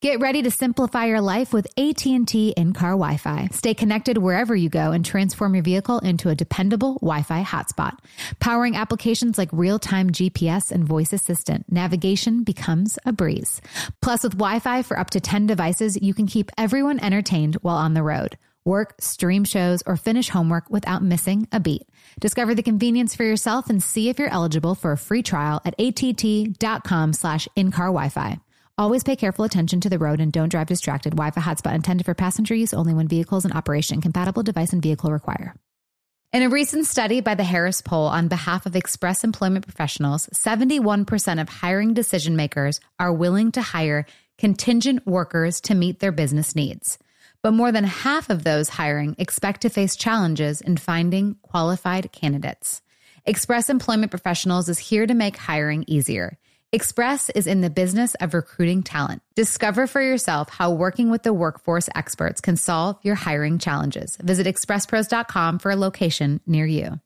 Get ready to simplify your life with AT&T in-car Wi-Fi. Stay connected wherever you go and transform your vehicle into a dependable Wi-Fi hotspot. Powering applications like real-time GPS and voice assistant, navigation becomes a breeze. Plus, with Wi-Fi for up to 10 devices, you can keep everyone entertained while on the road. Work, stream shows, or finish homework without missing a beat. Discover the convenience for yourself and see if you're eligible for a free trial at att.com/in-car Wi-Fi. Always pay careful attention to the road and don't drive distracted. Wi-Fi hotspot intended for passenger use only when vehicles in operation. Compatible device and vehicle require. In a recent study by the Harris Poll on behalf of Express Employment Professionals, 71% of hiring decision makers are willing to hire contingent workers to meet their business needs. But more than half of those hiring expect to face challenges in finding qualified candidates. Express Employment Professionals is here to make hiring easier. Express is in the business of recruiting talent. Discover for yourself how working with the workforce experts can solve your hiring challenges. Visit expresspros.com for a location near you.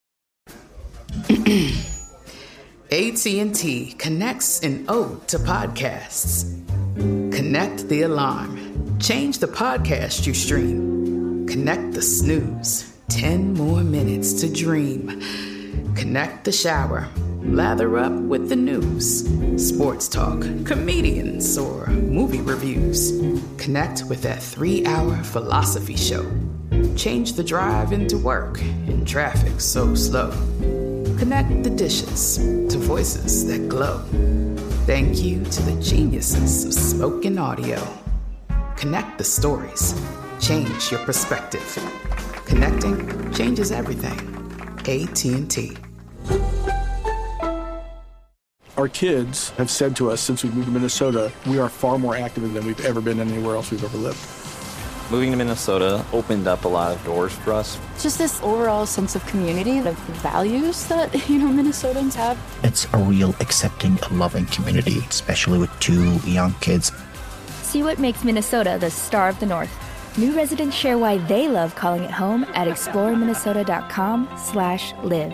AT&T connects an ode to podcasts. Connect the alarm. Change the podcast you stream. Connect the snooze. 10 more minutes to dream. Connect the shower. Lather up with the news, sports talk, comedians, or movie reviews. Connect with that 3-hour philosophy show. Change the drive into work in traffic so slow. Connect the dishes to voices that glow. Thank you to the geniuses of spoken audio. Connect the stories. Change your perspective. Connecting changes everything. AT&T. Our kids have said to us since we moved to Minnesota, we are far more active than we've ever been anywhere else we've ever lived. Moving to Minnesota opened up a lot of doors for us. Just this overall sense of community, of values that, Minnesotans have. It's a real accepting and loving community, especially with 2 young kids. See what makes Minnesota the star of the North. New residents share why they love calling it home at exploreminnesota.com/live.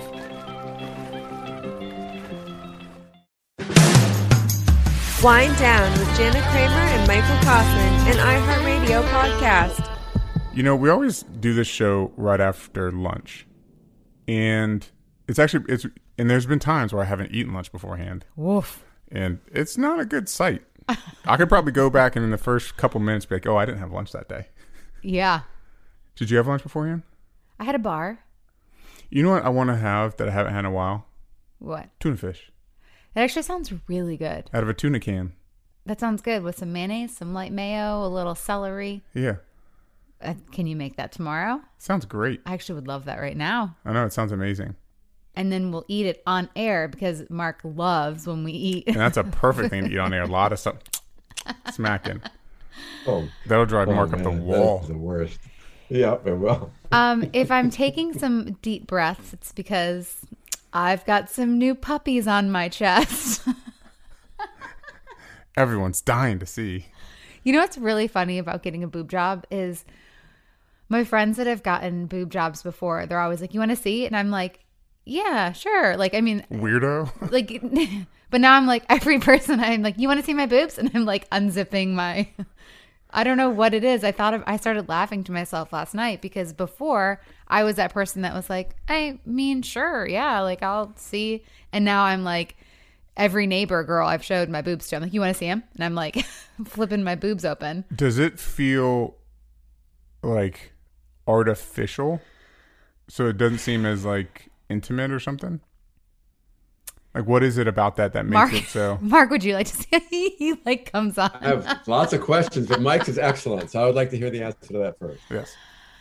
Wind Down with Jana Kramer and Michael Kaufman, an iHeartRadio podcast. We always do this show right after lunch. And and there's been times where I haven't eaten lunch beforehand. Woof. And it's not a good sight. I could probably go back and in the first couple minutes be like, oh, I didn't have lunch that day. Yeah. Did you have lunch beforehand? I had a bar. You know what I want to have that I haven't had in a while? What? Tuna fish. It actually sounds really good. Out of a tuna can. That sounds good with some mayonnaise, some light mayo, a little celery. Yeah. Can you make that tomorrow? Sounds great. I actually would love that right now. I know. It sounds amazing. And then we'll eat it on air because Mark loves when we eat. And that's a perfect thing to eat on air. A lot of stuff smacking. Oh, that'll drive Mark up the wall. That's the worst. Yeah, it will. If I'm taking some deep breaths, it's because I've got some new puppies on my chest. Everyone's dying to see. You know what's really funny about getting a boob job is my friends that have gotten boob jobs before, they're always like, you want to see? And I'm like, yeah, sure. Weirdo. But now I'm like, every person I'm like, you want to see my boobs? And I'm like unzipping my, I don't know what it is. I started laughing to myself last night because before I was that person that was like, I mean, sure. Yeah. I'll see. And now I'm like, every neighbor girl I've showed my boobs to, I'm like, you want to see him? And I'm like flipping my boobs open. Does it feel like artificial? So it doesn't seem as intimate or something? What is it about that makes it so? Mark, would you like to see? He comes on. I have lots of questions, but Mike's is excellent, so I would like to hear the answer to that first. Yes.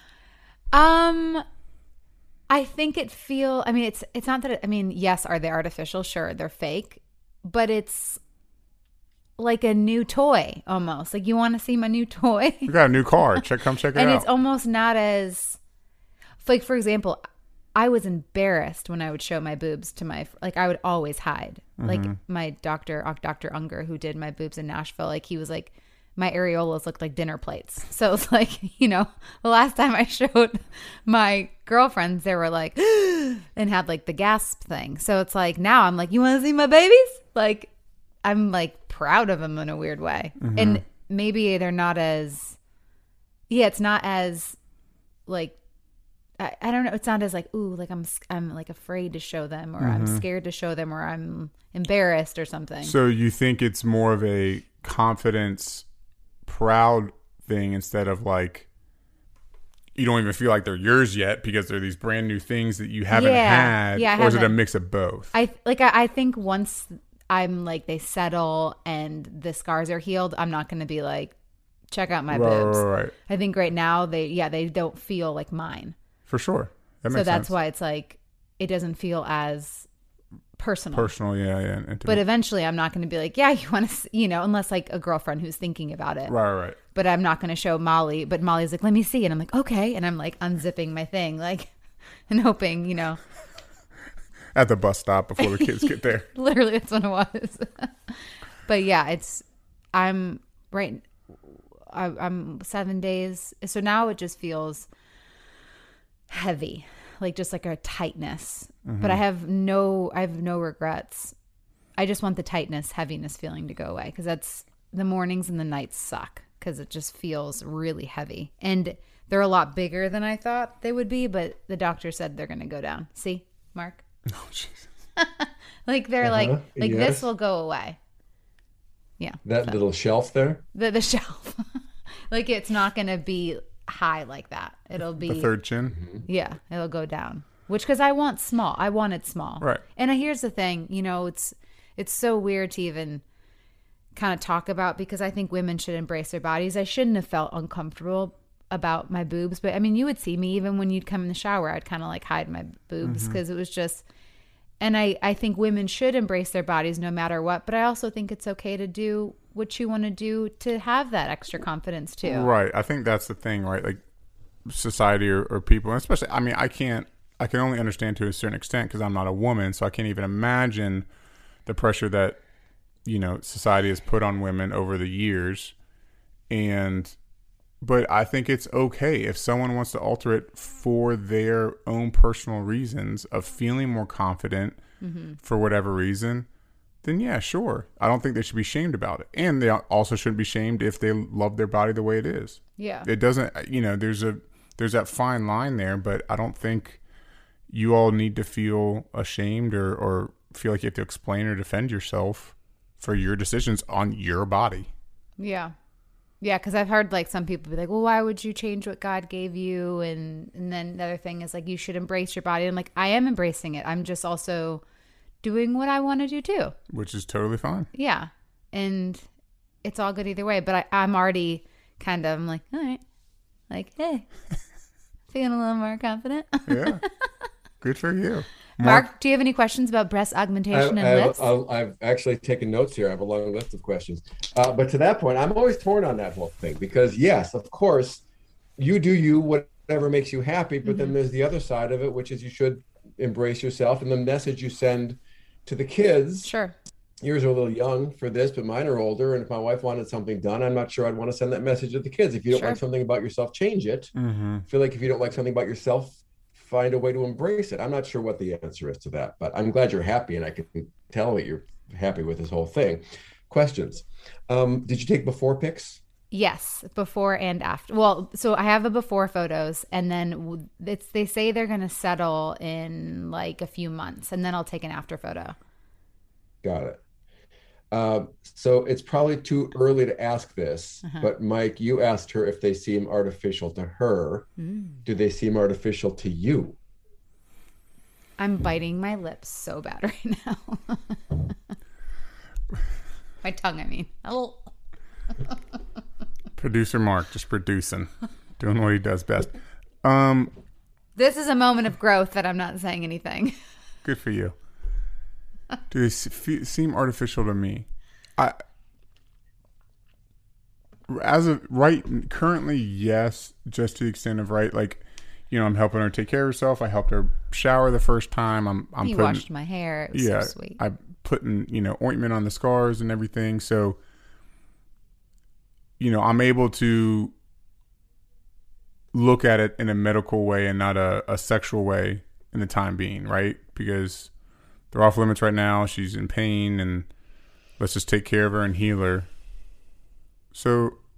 I think it's not that. Yes, are they artificial? Sure, they're fake, but it's like a new toy almost. You want to see my new toy? You got a new car. Come check it out. And it's almost not as for example, I was embarrassed when I would show my boobs to my, I would always hide. Mm-hmm. My Dr. Unger, who did my boobs in Nashville, he was like, my areolas looked like dinner plates. So it's the last time I showed my girlfriends, they were like, and had the gasp thing. So it's now I'm like, you want to see my babies? I'm proud of them in a weird way. Mm-hmm. And maybe they're not as, it's not as like, I don't know. It's not as like, ooh, like I'm like afraid to show them, or I'm scared to show them, or I'm embarrassed or something. So you think it's more of a confidence, proud thing instead of like, you don't even feel like they're yours yet because they're these brand new things that you haven't had, or is it a mix of both? I think once I'm like, they settle and the scars are healed, I'm not going to be like, check out my boobs. Right. I think right now they don't feel like mine. For sure. That makes so that's sense. why it's like, it doesn't feel as personal. Yeah. Intimate. But eventually I'm not going to be like, yeah, you want to, unless like a girlfriend who's thinking about it. Right. But I'm not going to show Molly. But Molly's like, let me see. And I'm like, okay. And I'm like unzipping my thing, like, and hoping, At the bus stop before the kids get there. Literally, that's what it was. But yeah, I'm 7 days. So now it just feels heavy, like just like a tightness. But I have no regrets. I just want the tightness, heaviness feeling to go away, because that's the mornings and the nights suck because it just feels really heavy. And they're a lot bigger than I thought they would be, but the doctor said they're going to go down. See, Mark? Oh, Jesus. Like they're like Yes. this will go away. Yeah. That little shelf there? The shelf. Like it's not going to be high like that. It'll be the third chin. Yeah, it'll go down. Which, because I want small. I wanted small. Right. And here's the thing, it's so weird to even kind of talk about, because I think women should embrace their bodies. I shouldn't have felt uncomfortable about my boobs, but I mean, you would see me even when you'd come in the shower, I'd kind of like hide my boobs because it was just, and I think women should embrace their bodies no matter what, but I also think it's okay to do what you want to do to have that extra confidence too. Right. I think that's the thing, right? Like society or people, and especially, I mean, I can only understand to a certain extent because I'm not a woman, so I can't even imagine the pressure that, society has put on women over the years. But I think it's okay if someone wants to alter it for their own personal reasons of feeling more confident for whatever reason, then yeah, sure. I don't think they should be shamed about it. And they also shouldn't be shamed if they love their body the way it is. Yeah. It doesn't, there's that fine line there, but I don't think you all need to feel ashamed or feel like you have to explain or defend yourself for your decisions on your body. Yeah. Yeah, because I've heard like some people be like, well, why would you change what God gave you? And then the other thing is like, you should embrace your body. And like, I am embracing it. I'm just also doing what I want to do too. Which is totally fine. Yeah. And it's all good either way. But I'm already I'm like, all right. Like, hey, feeling a little more confident. Yeah. Good for you. Mark, do you have any questions about breast augmentation and lifts? I've actually taken notes here. I have a long list of questions. But to that point, I'm always torn on that whole thing because, yes, of course, you do you, whatever makes you happy. But then there's the other side of it, which is you should embrace yourself. And the message you send to the kids. Sure. Yours are a little young for this, but mine are older. And if my wife wanted something done, I'm not sure I'd want to send that message to the kids. If you don't like something about yourself, change it. I feel like if you don't like something about yourself, find a way to embrace it. I'm not sure what the answer is to that, but I'm glad you're happy, and I can tell that you're happy with this whole thing. Questions. Did you take before pics? Yes, before and after. Well, so I have a before photos, and then they say they're going to settle in like a few months, and then I'll take an after photo. Got it. So it's probably too early to ask this, but Mike, you asked her if they seem artificial to her. Do they seem artificial to you? I'm biting my lips so bad right now. My tongue, I mean. Oh. Producer Mark, just producing, doing what he does best. This is a moment of growth that I'm not saying anything. Good for you. Do they seem artificial to me? Currently, yes, just to the extent of I'm helping her take care of herself. I helped her shower the first time. You washed my hair. It was so sweet. I'm putting, ointment on the scars and everything. So, I'm able to look at it in a medical way and not a sexual way in the time being, right? Because they're off limits right now. She's in pain, and let's just take care of her and heal her. So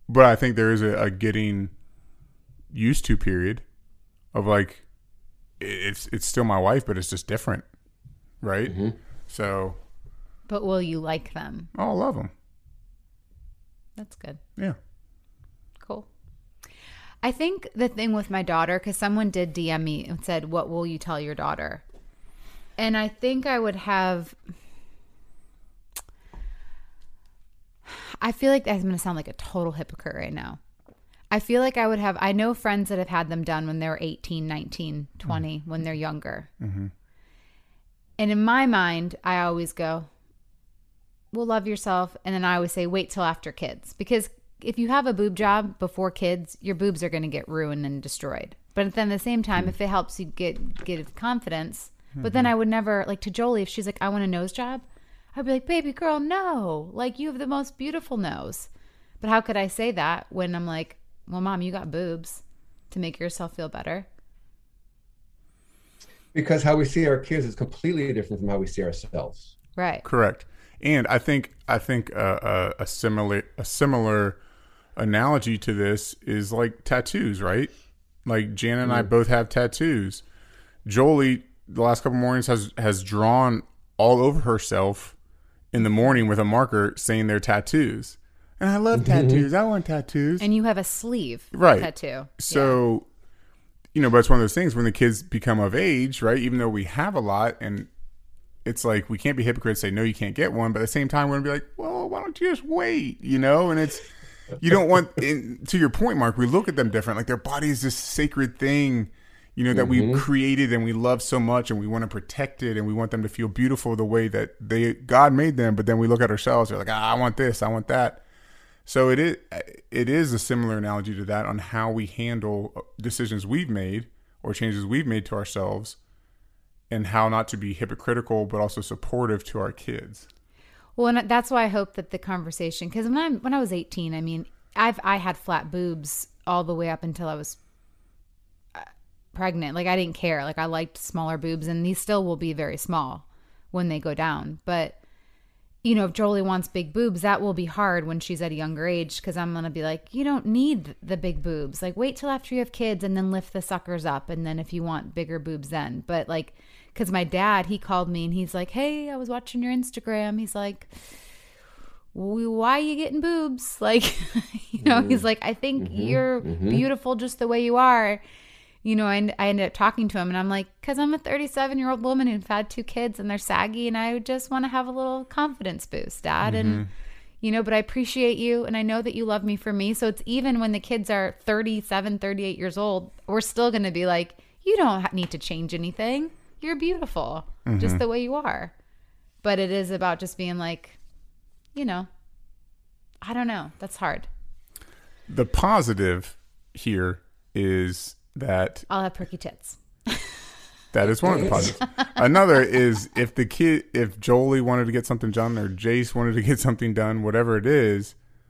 but I think there is a getting used to period of like, it's still my wife, but it's just different. Right. Mm-hmm. So. But will you like them? Oh, I love them. That's good. Yeah. Cool. I think the thing with my daughter, because someone did DM me and said, what will you tell your daughter? And I think I would have, I feel like I'm going to sound like a total hypocrite right now. I feel like I would have, I know friends that have had them done when they're 18, 19, 20, when they're younger. Mm-hmm. And in my mind, I always go, well, love yourself. And then I always say, wait till after kids. Because if you have a boob job before kids, your boobs are going to get ruined and destroyed. But then at the same time, if it helps you get confidence, but then I would never, like to Jolie, if she's like, I want a nose job, I'd be like, baby girl, no. Like, you have the most beautiful nose. But how could I say that when I'm like, well, Mom, you got boobs to make yourself feel better? Because how we see our kids is completely different from how we see ourselves. Right. Correct. And I think a similar analogy to this is like tattoos, right? Like Jan and I both have tattoos. Jolie, the last couple mornings, has drawn all over herself in the morning with a marker saying they're tattoos. And I love tattoos. I want tattoos. And you have a sleeve tattoo. So, but it's one of those things when the kids become of age, right? Even though we have a lot, and it's like we can't be hypocrites and say, no, you can't get one. But at the same time, we're going to be like, well, why don't you just wait? And it's, you don't want, to your point, Mark, we look at them different. Like their body is this sacred thing, that we created and we love so much, and we want to protect it, and we want them to feel beautiful the way that God made them. But then we look at ourselves, we're like, I want this, I want that. So it is a similar analogy to that on how we handle decisions we've made or changes we've made to ourselves, and how not to be hypocritical but also supportive to our kids. Well, and that's why I hope that the conversation, because when I was 18, I mean, I had flat boobs all the way up until I was pregnant. Like I didn't care. Like I liked smaller boobs, and these still will be very small when they go down. But if Jolie wants big boobs, that will be hard when she's at a younger age, because I'm going to be like, you don't need the big boobs. Like, wait till after you have kids and then lift the suckers up. And then if you want bigger boobs then. But like, because my dad, he called me and he's like, hey, I was watching your Instagram. He's like, why are you getting boobs? Like, he's like, I think you're beautiful just the way you are. I ended up talking to him, and I'm like, because I'm a 37-year-old woman who've had 2 kids and they're saggy, and I just want to have a little confidence boost, Dad. And, but I appreciate you, and I know that you love me for me. So it's even when the kids are 37, 38 years old, we're still going to be like, you don't need to change anything. You're beautiful just the way you are. But it is about just being like, I don't know. That's hard. The positive here is that I'll have perky tits. That is one of the positives. Another is if Jolie wanted to get something done, or Jace wanted to get something done, whatever it is,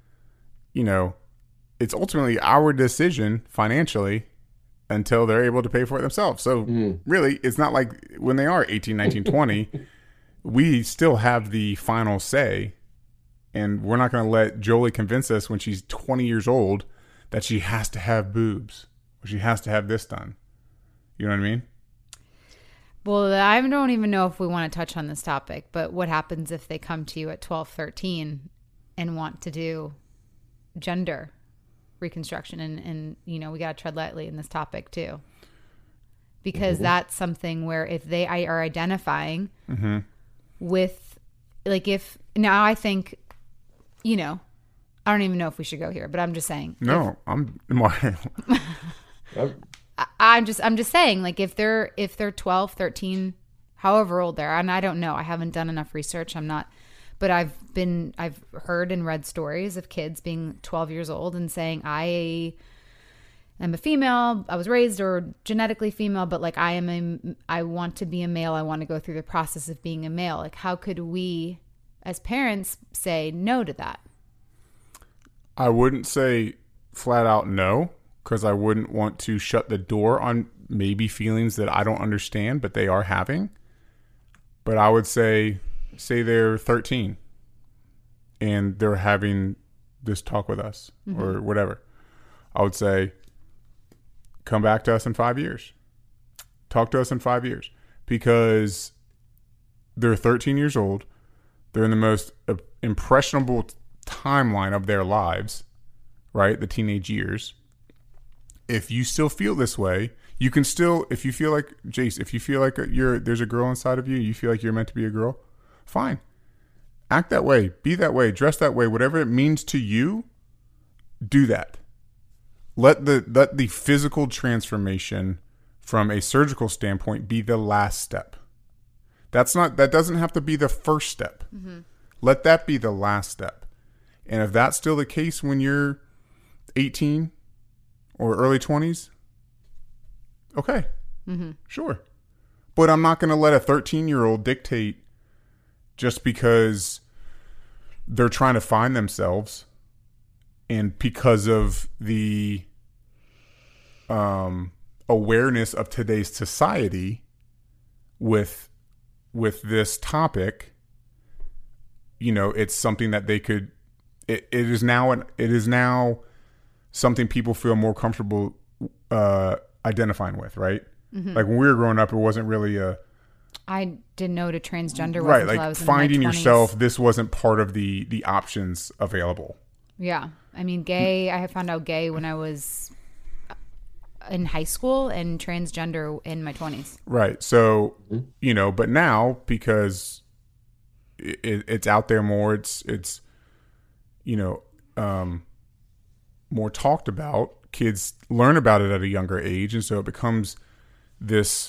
it's ultimately our decision financially until they're able to pay for it themselves. So really, it's not like when they are 18, 19, 20, we still have the final say, and we're not going to let Jolie convince us when she's 20 years old that she has to have boobs. She has to have this done. You know what I mean? Well, I don't even know if we want to touch on this topic, but what happens if they come to you at 12, 13 and want to do gender reconstruction? And we got to tread lightly in this topic too. Because that's something where if they are identifying with, like if, now I think, I don't even know if we should go here, but I'm just saying. No, I'm just saying, like if they're 12, 13, however old they are, and I don't know, I haven't done enough research. But I've heard and read stories of kids being 12 years old and saying, I am a female, I was raised or genetically female, but like I want to be a male. I want to go through the process of being a male. Like how could we as parents say no to that? I wouldn't say flat out no, because I wouldn't want to shut the door on maybe feelings that I don't understand, but they are having. But I would say they're 13 and they're having just talk with us or whatever. I would say, come back to us in 5 years. Talk to us in 5 years, because they're 13 years old. They're in the most impressionable timeline of their lives, right? The teenage years. If you still feel this way, you can still, if you feel like, Jace, if you feel like there's a girl inside of you, you feel like you're meant to be a girl, fine. Act that way, be that way, dress that way, whatever it means to you, do that. Let the physical transformation from a surgical standpoint be the last step. That doesn't have to be the first step. Let that be the last step. And if that's still the case when you're 18 or early 20s, okay, sure. But I'm not going to let a 13-year-old dictate just because they're trying to find themselves and because of the awareness of today's society with this topic. You know, it's something that they could. It is now something people feel more comfortable identifying with, right? Like when we were growing up, it wasn't really I didn't know what a transgender was right. until Like I was in finding my 20s. yourself, this wasn't part of the options available. Yeah, I mean, gay. I found out gay when I was in high school, and transgender in my 20s. Right. So, you know, but now because it's out there more, it's you know, more talked about. Kids learn about it at a younger age, and so it becomes this.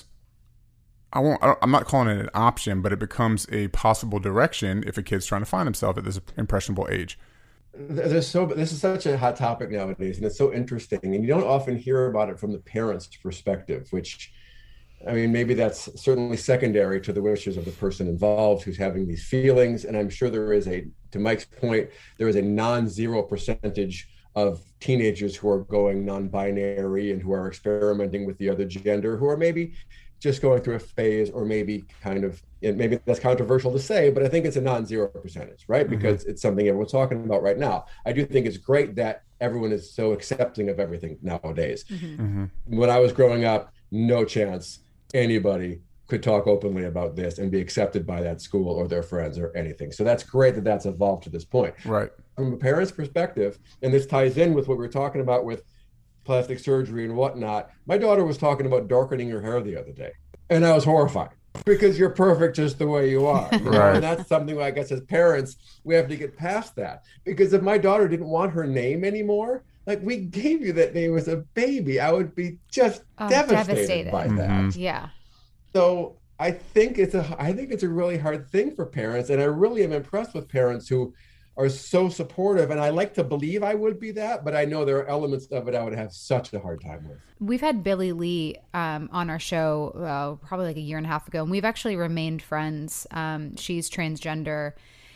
I'm not calling it an option, but it becomes a possible direction if a kid's trying to find himself at this impressionable age. This is such a hot topic nowadays, and it's so interesting. And you don't often hear about it from the parent's perspective, which, I mean, maybe that's certainly secondary to the wishes of the person involved who's having these feelings. And I'm sure there is to Mike's point, there is a non-zero percentage of teenagers who are going non-binary and who are experimenting with the other gender, who are maybe just going through a phase, or maybe maybe that's controversial to say, but I think it's a non-zero percentage, right? Because it's something everyone's talking about right now. I do think it's great that everyone is so accepting of everything nowadays. When I was growing up, no chance anybody could talk openly about this and be accepted by that school or their friends or anything. So that's great that that's evolved to this point. Right. From a parent's perspective, and this ties in with what we were talking about with plastic surgery and whatnot. My daughter was talking about darkening her hair the other day, and I was horrified because you're perfect just the way you are. You know? And that's something I guess as parents, we have to get past that, because if my daughter didn't want her name anymore, like, we gave you that name as a baby, I would be just devastated by that. Yeah. So I think it's a really hard thing for parents, and I really am impressed with parents who are so supportive, and I like to believe I would be that, but I know there are elements of it I would have such a hard time with. We've had Billy Lee on our show probably like a year and a half ago, and we've actually remained friends. She's transgender,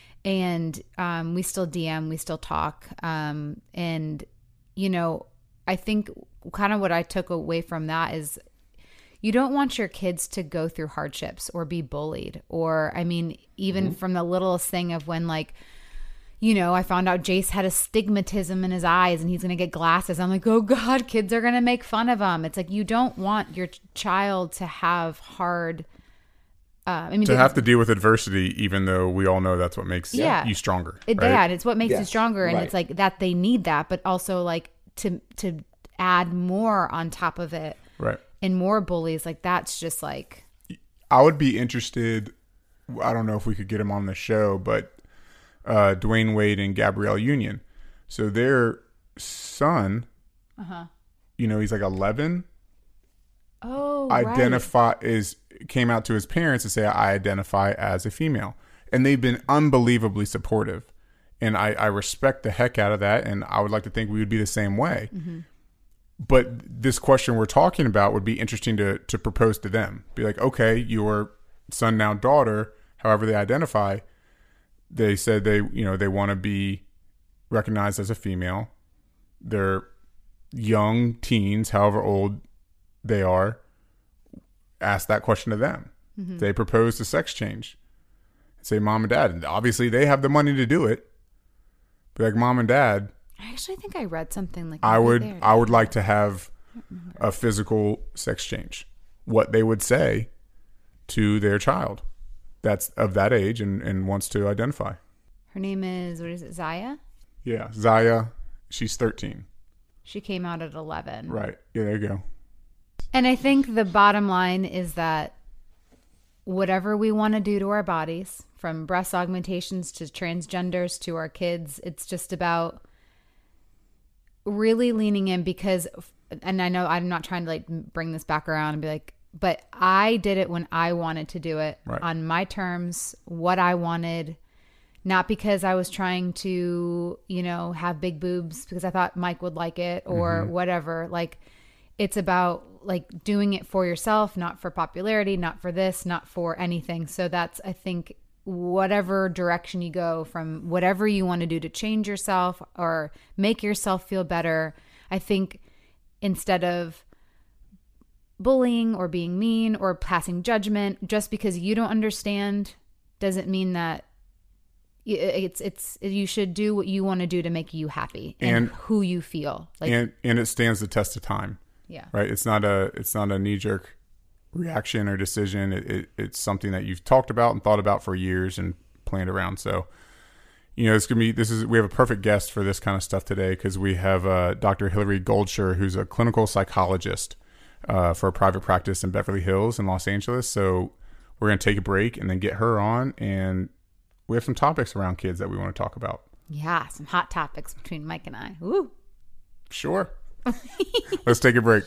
and we still DM, we still talk, and you know, I think kind of what I took away from that is you don't want your kids to go through hardships or be bullied, or I mean, even from the littlest thing of when, like, you know, I found out Jace had astigmatism in his eyes and he's going to get glasses. I'm like, oh God, kids are going to make fun of him. It's like, you don't want your child to have hard, have to deal with adversity, even though we all know that's what makes you stronger. It's what makes you stronger. And it's like that they need that, but also like to add more on top of it. Right. And more bullies. Like, that's just like. I would be interested. I don't know if we could get him on the show, but Dwayne Wade and Gabrielle Union. So their son, you know, he's like 11. Oh, came out to his parents to say, I identify as a female. And they've been unbelievably supportive. And I respect the heck out of that. And I would like to think we would be the same way. But this question we're talking about would be interesting to propose to them. Be like, okay, your son, now daughter, however they identify, they said they want to be recognized as a female. They're young teens, however old they are. Ask that question to them. They propose a sex change. Say, mom and dad. And obviously, they have the money to do it. Be like, Mom and Dad, I actually think I read something like I would like to have a physical sex change. What they would say to their child that's of that age and wants to identify. Her name is, what is it, Zaya? Yeah, Zaya. She's 13. She came out at 11. Right. Yeah, there you go. And I think the bottom line is that whatever we want to do to our bodies, from breast augmentations to transgenders to our kids, it's just about really leaning in because, and I know I'm not trying to like bring this back around and be like, but I did it when I wanted to do it on my terms, what I wanted, not because I was trying to, you know, have big boobs because I thought Mike would like it or whatever. Like, it's about like doing it for yourself, not for popularity, not for this, not for anything. So that's, I think, whatever direction you go from whatever you want to do to change yourself or make yourself feel better. I think instead of bullying or being mean or passing judgment, just because you don't understand doesn't mean that you should do what you want to do to make you happy and who you feel like. And it stands the test of time. Yeah. Right. It's not a knee-jerk reaction or decision. It's something that you've talked about and thought about for years and planned around. So, you know, we have a perfect guest for this kind of stuff today because we have Dr. Hillary Goldsher, who's a clinical psychologist for a private practice in Beverly Hills in Los Angeles. So we're going to take a break and then get her on, and we have some topics around kids that we want to talk about. Yeah, some hot topics between Mike and I. Woo. Sure. Let's take a break.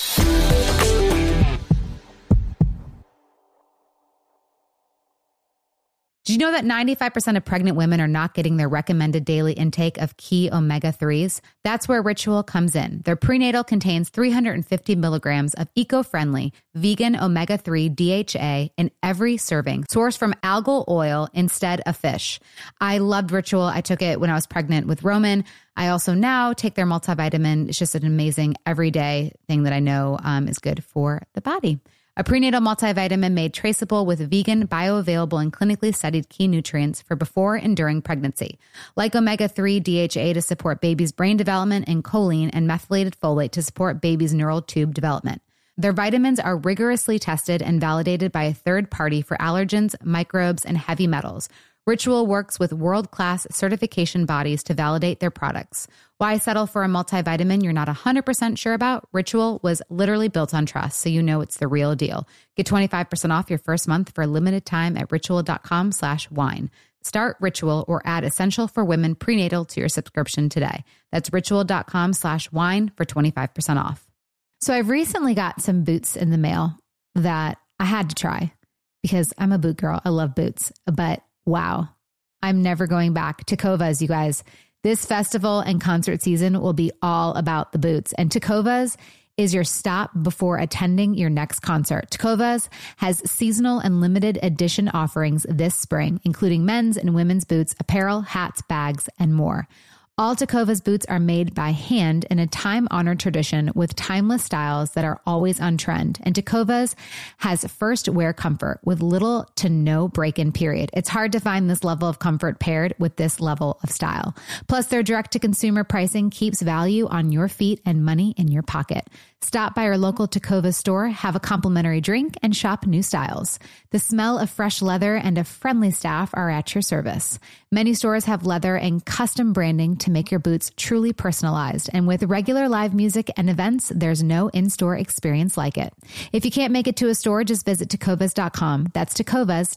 Did you know that 95% of pregnant women are not getting their recommended daily intake of key omega-3s? That's where Ritual comes in. Their prenatal contains 350 milligrams of eco-friendly vegan omega-3 DHA in every serving, sourced from algal oil instead of fish. I loved Ritual. I took it when I was pregnant with Roman. I also now take their multivitamin. It's just an amazing everyday thing that I know is good for the body. A prenatal multivitamin made traceable with vegan, bioavailable, and clinically studied key nutrients for before and during pregnancy, like omega-3 DHA to support baby's brain development and choline and methylated folate to support baby's neural tube development. Their vitamins are rigorously tested and validated by a third party for allergens, microbes, and heavy metals. Ritual works with world-class certification bodies to validate their products. Why settle for a multivitamin you're not 100% sure about? Ritual was literally built on trust, so you know it's the real deal. Get 25% off your first month for a limited time at ritual.com/wine. Start Ritual or add Essential for Women prenatal to your subscription today. That's ritual.com/wine for 25% off. So I've recently got some boots in the mail that I had to try because I'm a boot girl. I love boots, but wow, I'm never going back. Tecovas, you guys. This festival and concert season will be all about the boots. And Tecovas is your stop before attending your next concert. Tecovas has seasonal and limited edition offerings this spring, including men's and women's boots, apparel, hats, bags, and more. All Tecovas boots are made by hand in a time-honored tradition with timeless styles that are always on trend. And Tecovas has first wear comfort with little to no break-in period. It's hard to find this level of comfort paired with this level of style. Plus, their direct-to-consumer pricing keeps value on your feet and money in your pocket. Stop by your local Tecovas store, have a complimentary drink, and shop new styles. The smell of fresh leather and a friendly staff are at your service. Many stores have leather and custom branding to make your boots truly personalized. And with regular live music and events, there's no in-store experience like it. If you can't make it to a store, just visit tecovas.com. That's Tecovas,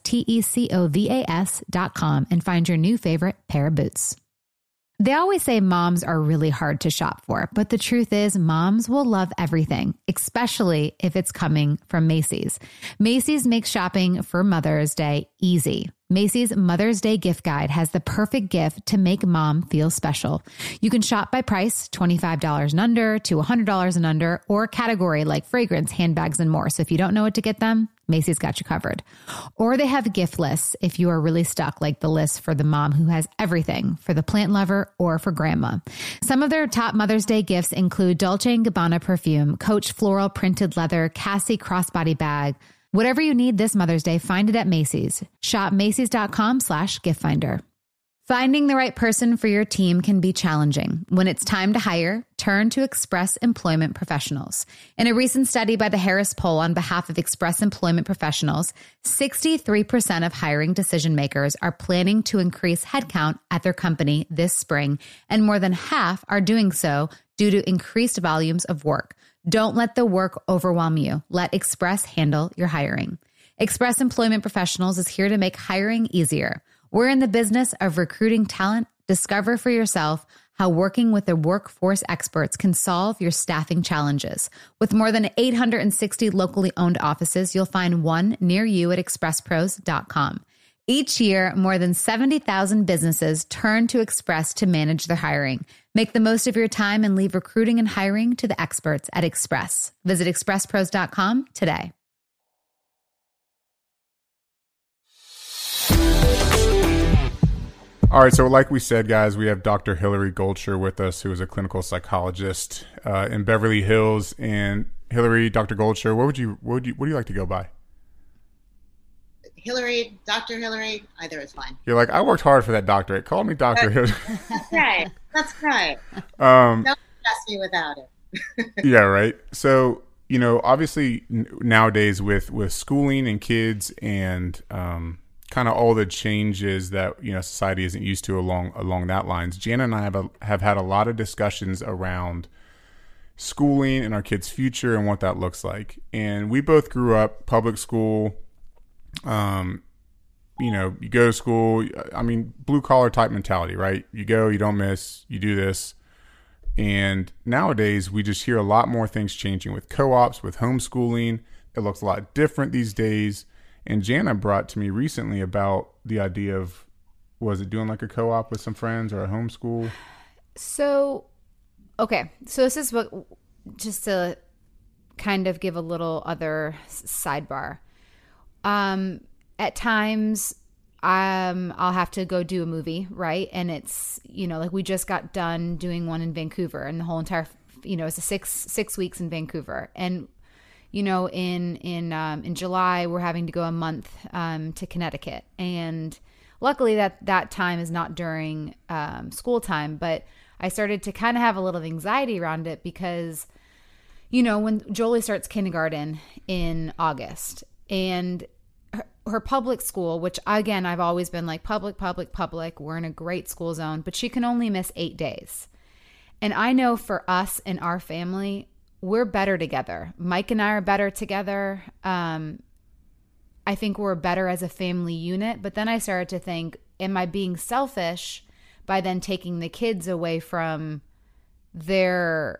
Tecovas.com, and find your new favorite pair of boots. They always say moms are really hard to shop for, but the truth is moms will love everything, especially if it's coming from Macy's. Macy's makes shopping for Mother's Day easy. Macy's Mother's Day gift guide has the perfect gift to make mom feel special. You can shop by price, $25 and under to $100 and under, or category like fragrance, handbags, and more. So if you don't know what to get them, Macy's got you covered. Or they have gift lists if you are really stuck, like the list for the mom who has everything, for the plant lover or for grandma. Some of their top Mother's Day gifts include Dolce & Gabbana perfume, Coach floral printed leather, Cassie crossbody bag. Whatever you need this Mother's Day, find it at Macy's. Shop Macy's.com/giftfinder. Finding the right person for your team can be challenging. When it's time to hire, turn to Express Employment Professionals. In a recent study by the Harris Poll on behalf of Express Employment Professionals, 63% of hiring decision makers are planning to increase headcount at their company this spring, and more than half are doing so due to increased volumes of work. Don't let the work overwhelm you. Let Express handle your hiring. Express Employment Professionals is here to make hiring easier. We're in the business of recruiting talent. Discover for yourself how working with the workforce experts can solve your staffing challenges. With more than 860 locally owned offices, you'll find one near you at expresspros.com. Each year, more than 70,000 businesses turn to Express to manage their hiring. Make the most of your time and leave recruiting and hiring to the experts at Express. Visit expresspros.com today. All right, so like we said, guys, we have Dr. Hillary Goldsher with us, who is a clinical psychologist in Beverly Hills. And Hillary, Dr. Goldsher, what do you like to go by? Hillary, Dr. Hillary, either is fine. You're like, I worked hard for that doctorate. Call me Dr. Hillary. That's right. That's right. Don't trust me without it. Yeah, right. So, obviously nowadays with schooling and kids and kind of all the changes that society isn't used to along that lines, Jana and I have had a lot of discussions around schooling and our kids' future and what that looks like. And we both grew up public school. You go to school. I mean, blue collar type mentality, right? You go, you don't miss, you do this. And nowadays we just hear a lot more things changing with co-ops, with homeschooling. It looks a lot different these days. And Jana brought to me recently about the idea of, was it doing like a co-op with some friends or a homeschool? So, okay. So this is what, just to kind of give a little other sidebar. At times, I'll have to go do a movie, right? And it's, like we just got done doing one in Vancouver, and the whole entire, it's a six weeks in Vancouver. And in July, we're having to go a month to Connecticut. And luckily that time is not during school time, but I started to kind of have a little anxiety around it because, when Jolie starts kindergarten in August, and her public school, which again, I've always been like public, we're in a great school zone, but she can only miss 8 days. And I know for us and our family, we're better together. Mike and I are better together. I think we're better as a family unit. But then I started to think, am I being selfish by then taking the kids away from their,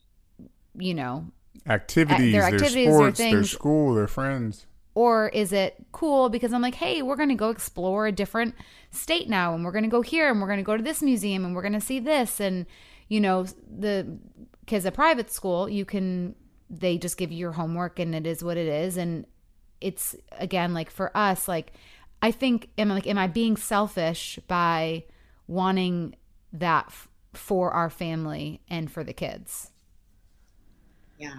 activities, their sports, their school, their friends? Or is it cool because I'm like, hey, we're going to go explore a different state now, and we're going to go here, and we're going to go to this museum, and we're going to see this. And, the kids at private school, they just give you your homework, and it is what it is. And it's, again, like for us, like, I think, am I being selfish by wanting that for our family and for the kids? Yeah.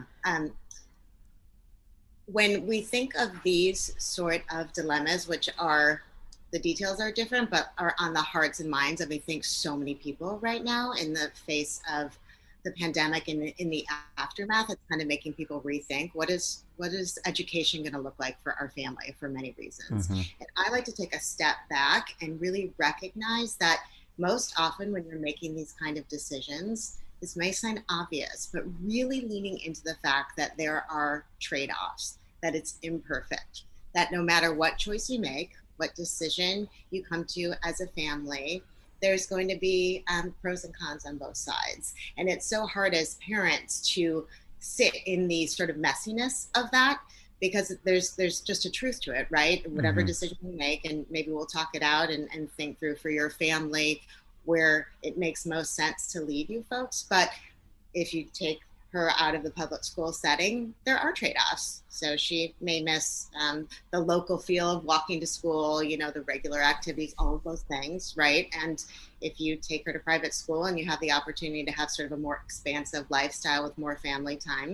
When we think of these sort of dilemmas, which are, the details are different, but are on the hearts and minds of, I think, so many people right now in the face of the pandemic and in the aftermath, it's kind of making people rethink what is education going to look like for our family for many reasons. Mm-hmm. And I like to take a step back and really recognize that most often when you're making these kind of decisions, this may sound obvious, but really leaning into the fact that there are trade-offs, that it's imperfect, that no matter what choice you make, what decision you come to as a family, there's going to be pros and cons on both sides. And it's so hard as parents to sit in the sort of messiness of that, because there's just a truth to it, right? Whatever mm-hmm. decision you make, and maybe we'll talk it out and think through for your family where it makes most sense to leave you folks. But if you take her out of the public school setting, there are trade-offs. So she may miss the local feel of walking to school, the regular activities, all of those things, right? And if you take her to private school and you have the opportunity to have sort of a more expansive lifestyle with more family time,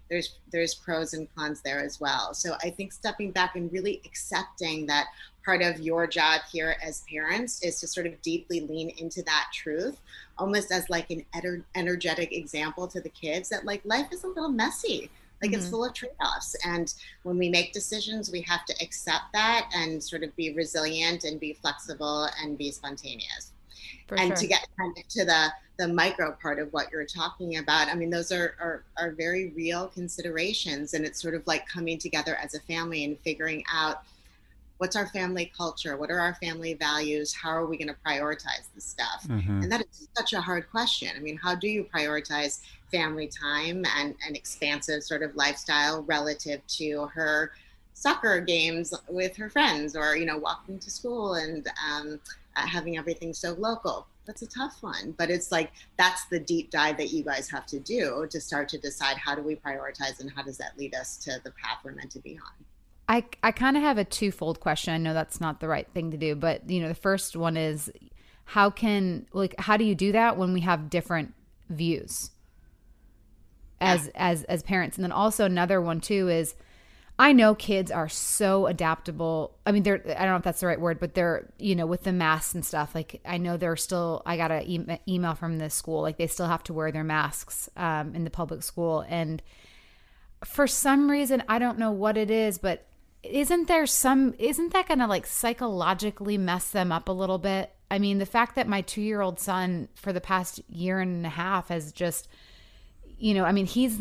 there's pros and cons there as well. So I think stepping back and really accepting that part of your job here as parents is to sort of deeply lean into that truth, almost as like an energetic example to the kids that like life is a little messy. Like it's full of trade-offs. And when we make decisions, we have to accept that and sort of be resilient and be flexible and be spontaneous. To get kind of to the micro part of what you're talking about, I mean, those are very real considerations. And it's sort of like coming together as a family and figuring out what's our family culture? What are our family values? How are we going to prioritize this stuff? And that is such a hard question. I mean, how do you prioritize family time and an expansive sort of lifestyle relative to her soccer games with her friends, or, you know, walking to school and having everything so local? That's a tough one, but it's like, that's the deep dive that you guys have to do to start to decide, how do we prioritize and how does that lead us to the path we're meant to be on? I kind of have a twofold question. I know that's not the right thing to do, but you know, the first one is how do you do that when we have different views as parents? And then also another one too is, I know kids are so adaptable. I mean, I don't know if that's the right word, but they're, you know, with the masks and stuff, like I know I got an email from this school, like they still have to wear their masks in the public school. And for some reason, I don't know what it is, but isn't that going to like psychologically mess them up a little bit? I mean, the fact that my 2-year-old son for the past year and a half has just, you know, I mean, he's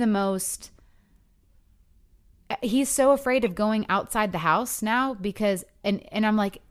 so afraid of going outside the house now because, and I'm like,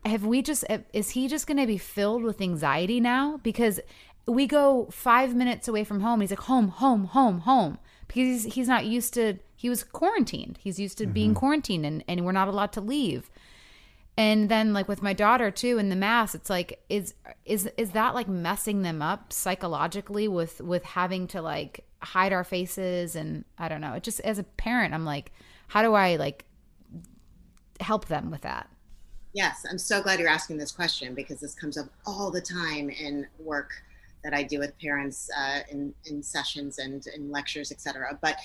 is he just going to be filled with anxiety now? Because we go 5 minutes away from home. He's like, home. Because he's not used to, he was quarantined. He's used to being quarantined and we're not allowed to leave. And then like with my daughter too, in the mask, it's like, is that like messing them up psychologically with having to like hide our faces? And I don't know. It just, as a parent, I'm like, how do I like help them with that? Yes, I'm so glad you're asking this question because this comes up all the time in work that I do with parents in sessions and in lectures, et cetera. But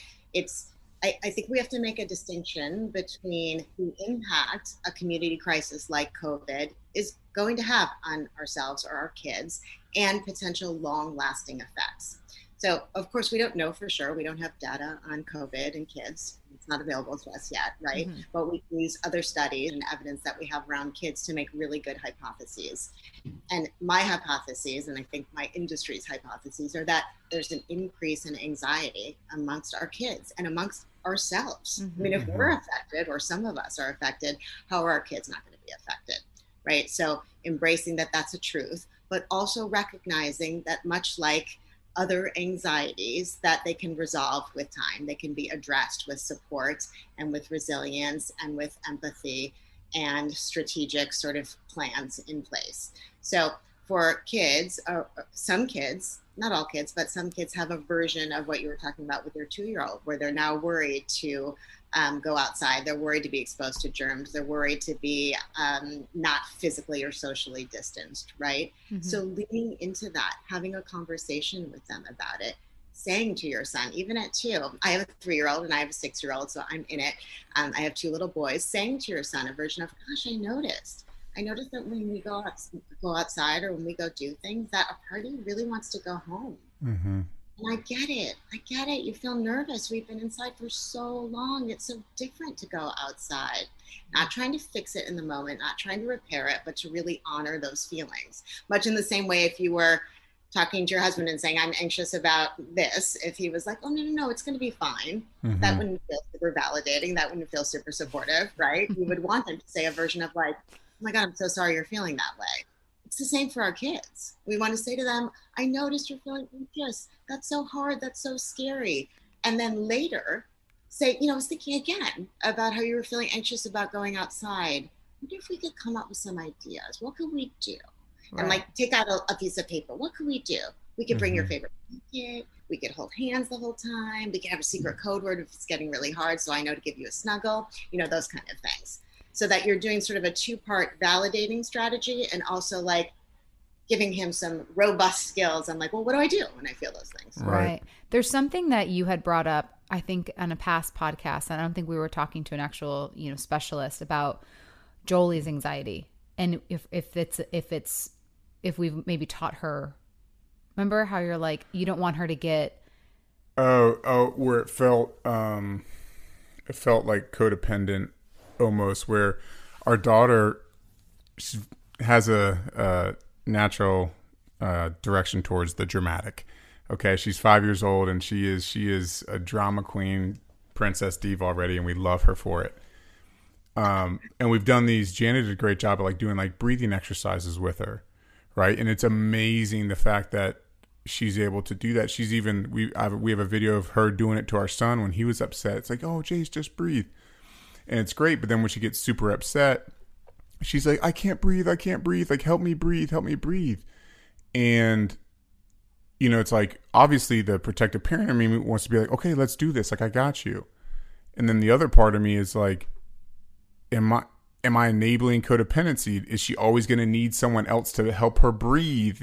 I think we have to make a distinction between the impact a community crisis like COVID is going to have on ourselves or our kids and potential long-lasting effects. So, of course, we don't know for sure. We don't have data on COVID in kids. It's not available to us yet, right? But we use other studies and evidence that we have around kids to make really good hypotheses. And my hypotheses, and I think my industry's hypotheses, are that there's an increase in anxiety amongst our kids and amongst ourselves. I mean, if we're affected, or some of us are affected, how are our kids not going to be affected, right? So embracing that that's a truth, but also recognizing that much like other anxieties, that they can resolve with time. They can be addressed with support and with resilience and with empathy and strategic sort of plans in place. So for kids, some kids, not all kids, but some kids have a version of what you were talking about with your 2-year-old, where they're now worried to go outside. They're worried to be exposed to germs. They're worried to be not physically or socially distanced, right? So leaning into that, having a conversation with them about it, saying to your son, even at 2, I have a 3-year-old and I have a 6-year-old, so I'm in it. I have 2 little boys, saying to your son a version of, gosh, I noticed that when we go outside or when we go do things, that a party really wants to go home. And I get it. You feel nervous. We've been inside for so long. It's so different to go outside. Not trying to fix it in the moment, not trying to repair it, but to really honor those feelings. Much in the same way if you were talking to your husband and saying, I'm anxious about this, if he was like, oh, no, it's going to be fine. That wouldn't feel super validating. That wouldn't feel super supportive, right? You would want him to say a version of like, oh my God, I'm so sorry you're feeling that way. It's the same for our kids. We want to say to them, I noticed you're feeling anxious. That's so hard. That's so scary. And then later say, I was thinking again about how you were feeling anxious about going outside. I wonder if we could come up with some ideas. What could we do? Right. And like take out a piece of paper. What could we do? We could bring your favorite blanket. We could hold hands the whole time. We could have a secret code word if it's getting really hard, so I know to give you a snuggle, those kind of things. So that you're doing sort of a 2-part validating strategy and also like giving him some robust skills. I'm like, well, what do I do when I feel those things? Right. There's something that you had brought up, I think, on a past podcast, and I don't think we were talking to an actual, specialist about Jolie's anxiety. And if we've maybe taught her, remember how you're like, you don't want her to get. Where it felt like codependent almost, where our daughter has a natural direction towards the dramatic. Okay, she's 5 years old and she is a drama queen, princess diva already, and we love her for it. And we've done these. Janet did a great job of like doing like breathing exercises with her, right? And it's amazing the fact that she's able to do that. She's even we have a video of her doing it to our son when he was upset. It's like, oh, Jace, just breathe, and it's great. But then when she gets super upset, she's like, I can't breathe. Like, help me breathe. And, it's like, obviously the protective parent in me wants to be like, okay, let's do this. Like, I got you. And then the other part of me is like, am I enabling codependency? Is she always going to need someone else to help her breathe?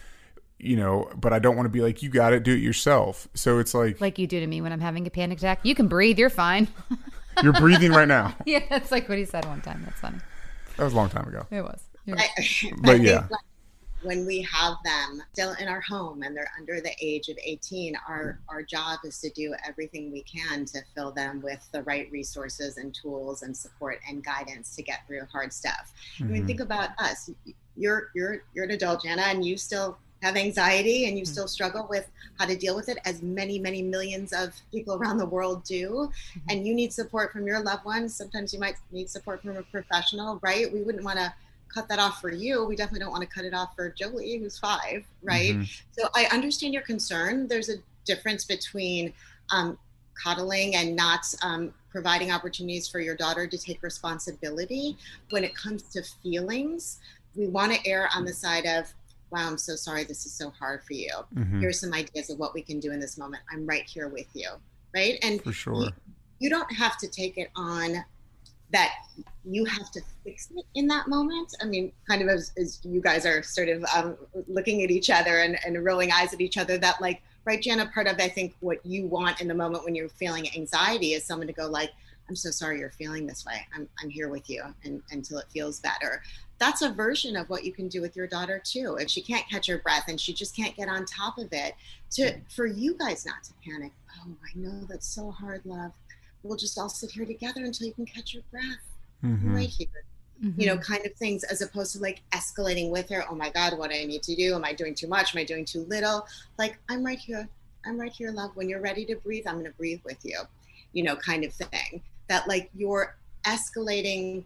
But I don't want to be like, you got it, do it yourself. So it's like you do to me when I'm having a panic attack. You can breathe. You're fine. You're breathing right now. Yeah. That's like what he said one time. That's funny. That was a long time ago. It was. But yeah. When we have them still in our home and they're under the age of 18, our job is to do everything we can to fill them with the right resources and tools and support and guidance to get through hard stuff. I mean, think about us. You're an adult, Jana, and you still have anxiety and you still struggle with how to deal with it, as many, many millions of people around the world do. And you need support from your loved ones. Sometimes you might need support from a professional, right? We wouldn't want to cut that off for you. We definitely don't want to cut it off for Jolie, who's 5, right? So I understand your concern. There's a difference between coddling and not providing opportunities for your daughter to take responsibility. When it comes to feelings, we want to err on the side of, wow, I'm so sorry. This is so hard for you. Here's some ideas of what we can do in this moment. I'm right here with you, right? And for sure, you don't have to take it on that you have to fix it in that moment. I mean, kind of as you guys are sort of looking at each other and rolling eyes at each other, that like, right, Jana, part of, I think, what you want in the moment when you're feeling anxiety is someone to go like, I'm so sorry you're feeling this way. I'm here with you and until it feels better. That's a version of what you can do with your daughter too. If she can't catch her breath and she just can't get on top of it, for you guys not to panic. Oh, I know that's so hard, love. We'll just all sit here together until you can catch your breath. Right here. Kind of things, as opposed to like escalating with her. Oh my God, what do I need to do? Am I doing too much? Am I doing too little? Like, I'm right here, love. When you're ready to breathe, I'm going to breathe with you, kind of thing. That like you're escalating,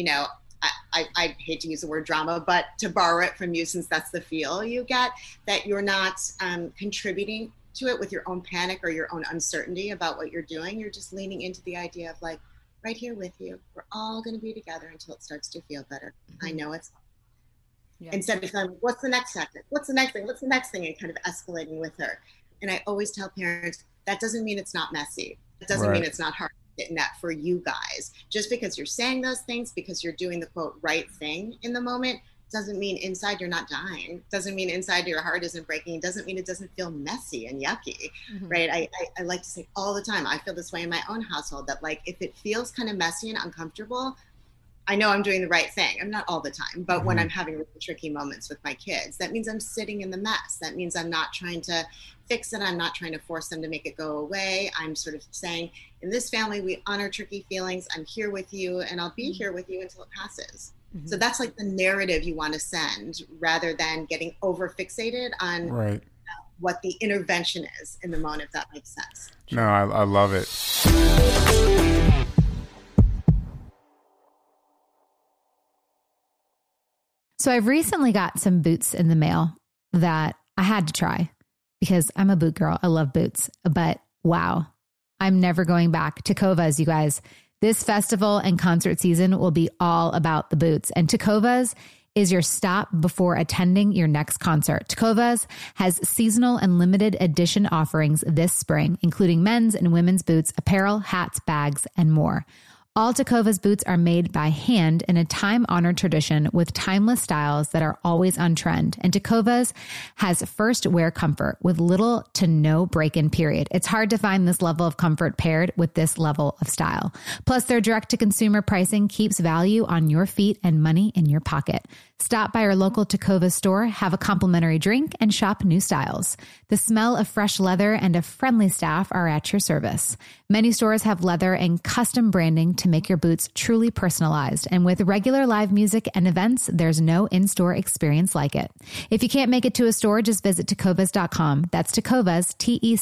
I hate to use the word drama, but to borrow it from you, since that's the feel you get, that you're not contributing to it with your own panic or your own uncertainty about what you're doing. You're just leaning into the idea of like, right here with you. We're all going to be together until it starts to feel better. I know it's instead of saying, what's the next second? What's the next thing? What's the next thing? And kind of escalating with her. And I always tell parents, that doesn't mean it's not messy. It doesn't mean it's not hard to get in that for you guys. Just because you're saying those things, because you're doing the quote right thing in the moment, doesn't mean inside you're not dying. Doesn't mean inside your heart isn't breaking. Doesn't mean it doesn't feel messy and yucky, right? I like to say all the time, I feel this way in my own household, that like, if it feels kind of messy and uncomfortable, I know I'm doing the right thing. I'm not all the time, but when I'm having really tricky moments with my kids, that means I'm sitting in the mess. That means I'm not trying to fix it. I'm not trying to force them to make it go away. I'm sort of saying, in this family, we honor tricky feelings. I'm here with you, and I'll be here with you until it passes. So that's like the narrative you want to send, rather than getting over fixated on what the intervention is in the moment, if that makes sense. No, I love it. So I've recently got some boots in the mail that I had to try because I'm a boot girl. I love boots, but wow, I'm never going back. Tecovas, you guys. This festival and concert season will be all about the boots, and Tecovas is your stop before attending your next concert. Tecovas has seasonal and limited edition offerings this spring, including men's and women's boots, apparel, hats, bags, and more. All Tecovas boots are made by hand in a time-honored tradition with timeless styles that are always on trend. And Tecovas has first wear comfort with little to no break-in period. It's hard to find this level of comfort paired with this level of style. Plus, their direct-to-consumer pricing keeps value on your feet and money in your pocket. Stop by your local Tecovas store, have a complimentary drink, and shop new styles. The smell of fresh leather and a friendly staff are at your service. Many stores have leather and custom branding to make your boots truly personalized. And with regular live music and events, there's no in-store experience like it. If you can't make it to a store, just visit tecovas.com. That's Tecovas,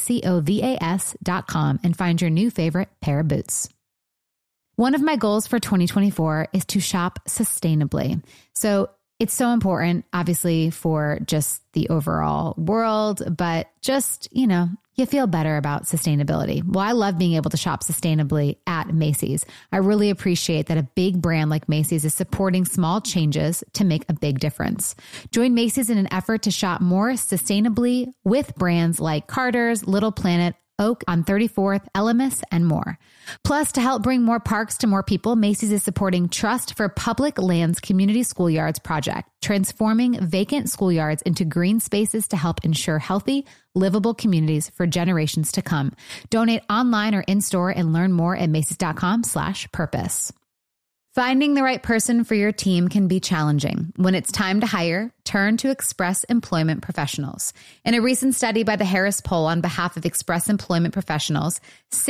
Tecovas.com, and find your new favorite pair of boots. One of my goals for 2024 is to shop sustainably. So it's so important, obviously, for just the overall world, but just, you know, you feel better about sustainability. Well, I love being able to shop sustainably at Macy's. I really appreciate that a big brand like Macy's is supporting small changes to make a big difference. Join Macy's in an effort to shop more sustainably with brands like Carter's, Little Planet, Oak on 34th, Elemis, and more. Plus, to help bring more parks to more people, Macy's is supporting Trust for Public Lands Community Schoolyards project, transforming vacant schoolyards into green spaces to help ensure healthy, livable communities for generations to come. Donate online or in-store and learn more at Macy's.com/purpose. Finding the right person for your team can be challenging. When it's time to hire, turn to Express Employment Professionals. In a recent study by the Harris Poll on behalf of Express Employment Professionals,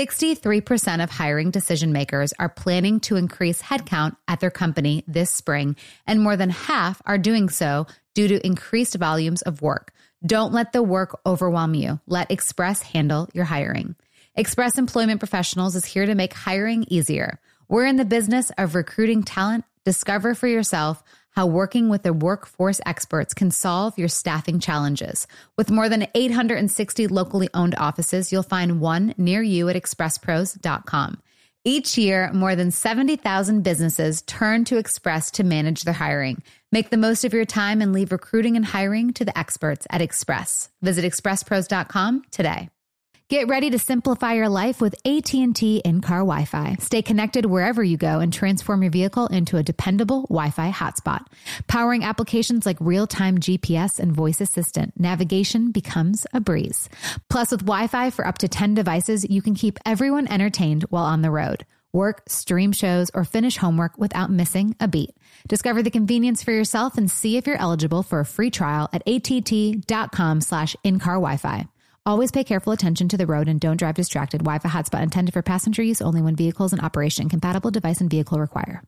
63% of hiring decision makers are planning to increase headcount at their company this spring, and more than half are doing so due to increased volumes of work. Don't let the work overwhelm you. Let Express handle your hiring. Express Employment Professionals is here to make hiring easier. We're in the business of recruiting talent. Discover for yourself how working with the workforce experts can solve your staffing challenges. With more than 860 locally owned offices, you'll find one near you at expresspros.com. Each year, more than 70,000 businesses turn to Express to manage their hiring. Make the most of your time and leave recruiting and hiring to the experts at Express. Visit expresspros.com today. Get ready to simplify your life with AT&T in-car Wi-Fi. Stay connected wherever you go and transform your vehicle into a dependable Wi-Fi hotspot. Powering applications like real-time GPS and voice assistant, navigation becomes a breeze. Plus, with Wi-Fi for up to 10 devices, you can keep everyone entertained while on the road. Work, stream shows, or finish homework without missing a beat. Discover the convenience for yourself and see if you're eligible for a free trial at att.com/in-car Wi-Fi. Always pay careful attention to the road and don't drive distracted. Wi-Fi hotspot intended for passenger use only when vehicles in operation. Compatible device and vehicle require.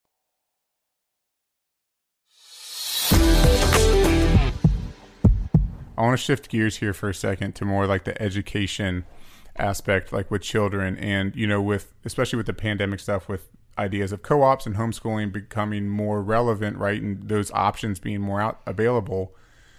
I want to shift gears here for a second to more like the education aspect, like with children and, you know, with, especially with the pandemic stuff, with ideas of co-ops and homeschooling becoming more relevant, right? And those options being more available.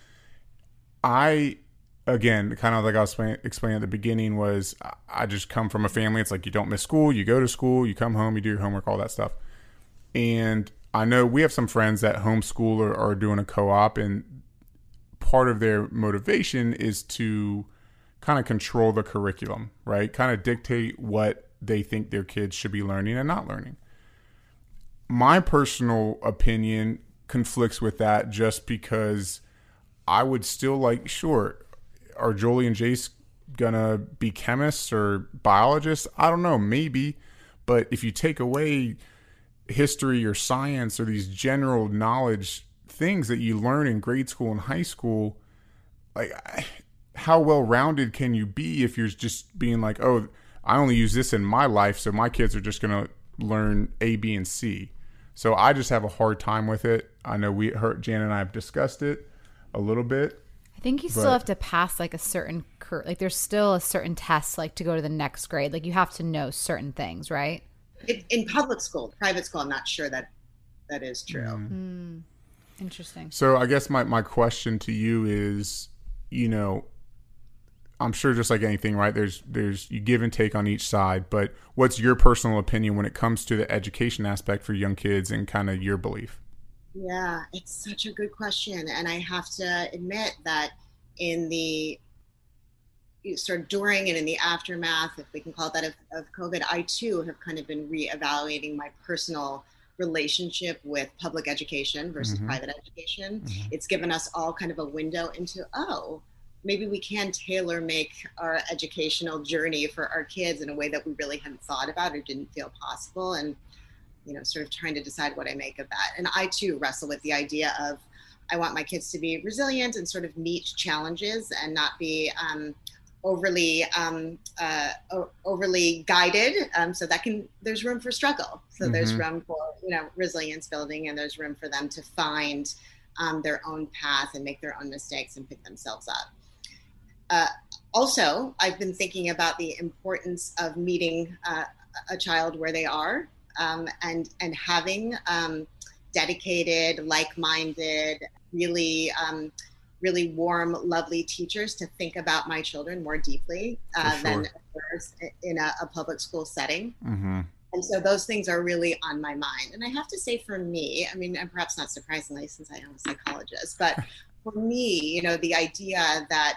Again, kind of like I was explaining at the beginning, was I just come from a family. It's like you don't miss school, you go to school, you come home, you do your homework, all that stuff. And I know we have some friends that homeschool or are doing a co-op, and part of their motivation is to kind of control the curriculum, right? Kind of dictate what they think their kids should be learning and not learning. My personal opinion conflicts with that just because I would still like, sure, are Jolie and Jace gonna be chemists or biologists? I don't know, maybe. But if you take away history or science or these general knowledge things that you learn in grade school and high school, like how well-rounded can you be if you're just being like, oh, I only use this in my life, so my kids are just gonna learn A, B, and C. So I just have a hard time with it. I know Jan and I have discussed it a little bit. I think you still have to pass like a certain like there's still a certain test like to go to the next grade. Like you have to know certain things, right? In public school, private school, I'm not sure that is true. Interesting. So I guess my question to you is, you know, I'm sure just like anything, right? There's you give and take on each side, but what's your personal opinion when it comes to the education aspect for young kids and kind of your belief? Yeah, it's such a good question. And I have to admit that in the sort of during and in the aftermath, if we can call it that, of COVID, I too have kind of been reevaluating my personal relationship with public education versus private education. It's given us all kind of a window into, maybe we can tailor make our educational journey for our kids in a way that we really hadn't thought about or didn't feel possible. And, sort of trying to decide what I make of that. And I too wrestle with the idea of, I want my kids to be resilient and sort of meet challenges and not be overly guided. So there's room for struggle. So there's room for, resilience building, and there's room for them to find their own path and make their own mistakes and pick themselves up. Also, I've been thinking about the importance of meeting a child where they are, and having dedicated, like-minded, really warm, lovely teachers to think about my children more deeply than in a public school setting. And so those things are really on my mind. And I have to say, for me, I mean, and perhaps not surprisingly, since I am a psychologist, but for me, the idea that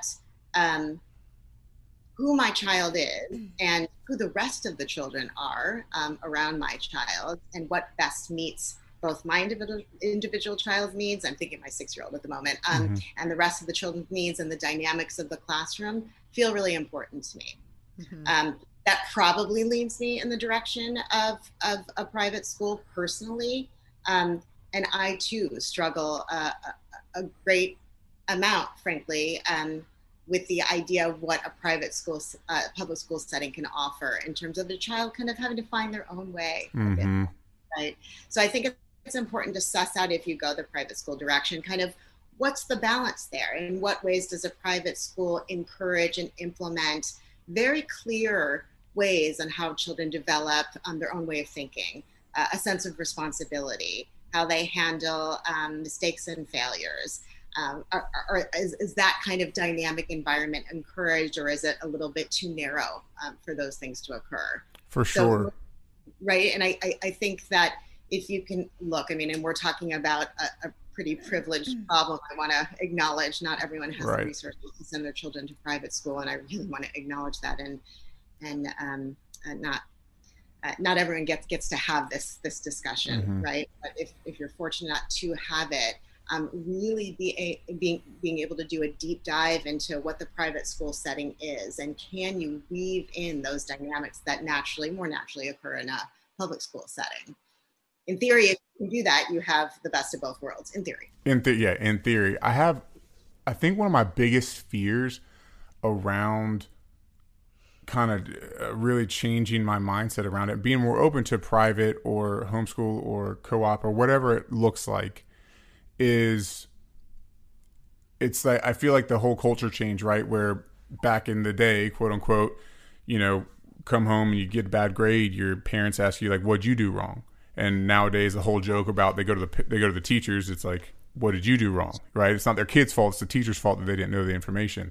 who my child is and who the rest of the children are around my child, and what best meets both my individual child's needs, I'm thinking my 6-year-old at the moment, and the rest of the children's needs and the dynamics of the classroom feel really important to me. That probably leads me in the direction of a private school personally. And I too struggle a great amount, frankly, with the idea of what a private school, public school setting can offer in terms of the child kind of having to find their own way. Right. So I think it's important to suss out, if you go the private school direction, kind of what's the balance there? In what ways does a private school encourage and implement very clear ways on how children develop their own way of thinking, a sense of responsibility, how they handle mistakes and failures? Is that kind of dynamic environment encouraged, or is it a little bit too narrow for those things to occur? For sure. Right. And I think that if you can look, I mean, and we're talking about a pretty privileged problem. I want to acknowledge not everyone has the resources to send their children to private school. And I really want to acknowledge that. And not everyone gets to have this discussion, right? But if you're fortunate to have it, really being able to do a deep dive into what the private school setting is, and can you weave in those dynamics that more naturally occur in a public school setting. In theory, if you can do that, you have the best of both worlds, in theory. In theory. I think one of my biggest fears around kind of really changing my mindset around it, being more open to private or homeschool or co-op or whatever it looks like, it's like, I feel like the whole culture change, right? Where back in the day, quote unquote, come home and you get a bad grade, your parents ask you like, what'd you do wrong? And nowadays the whole joke about they go to the teachers, it's like, what did you do wrong? Right? It's not their kid's fault, it's the teacher's fault that they didn't know the information.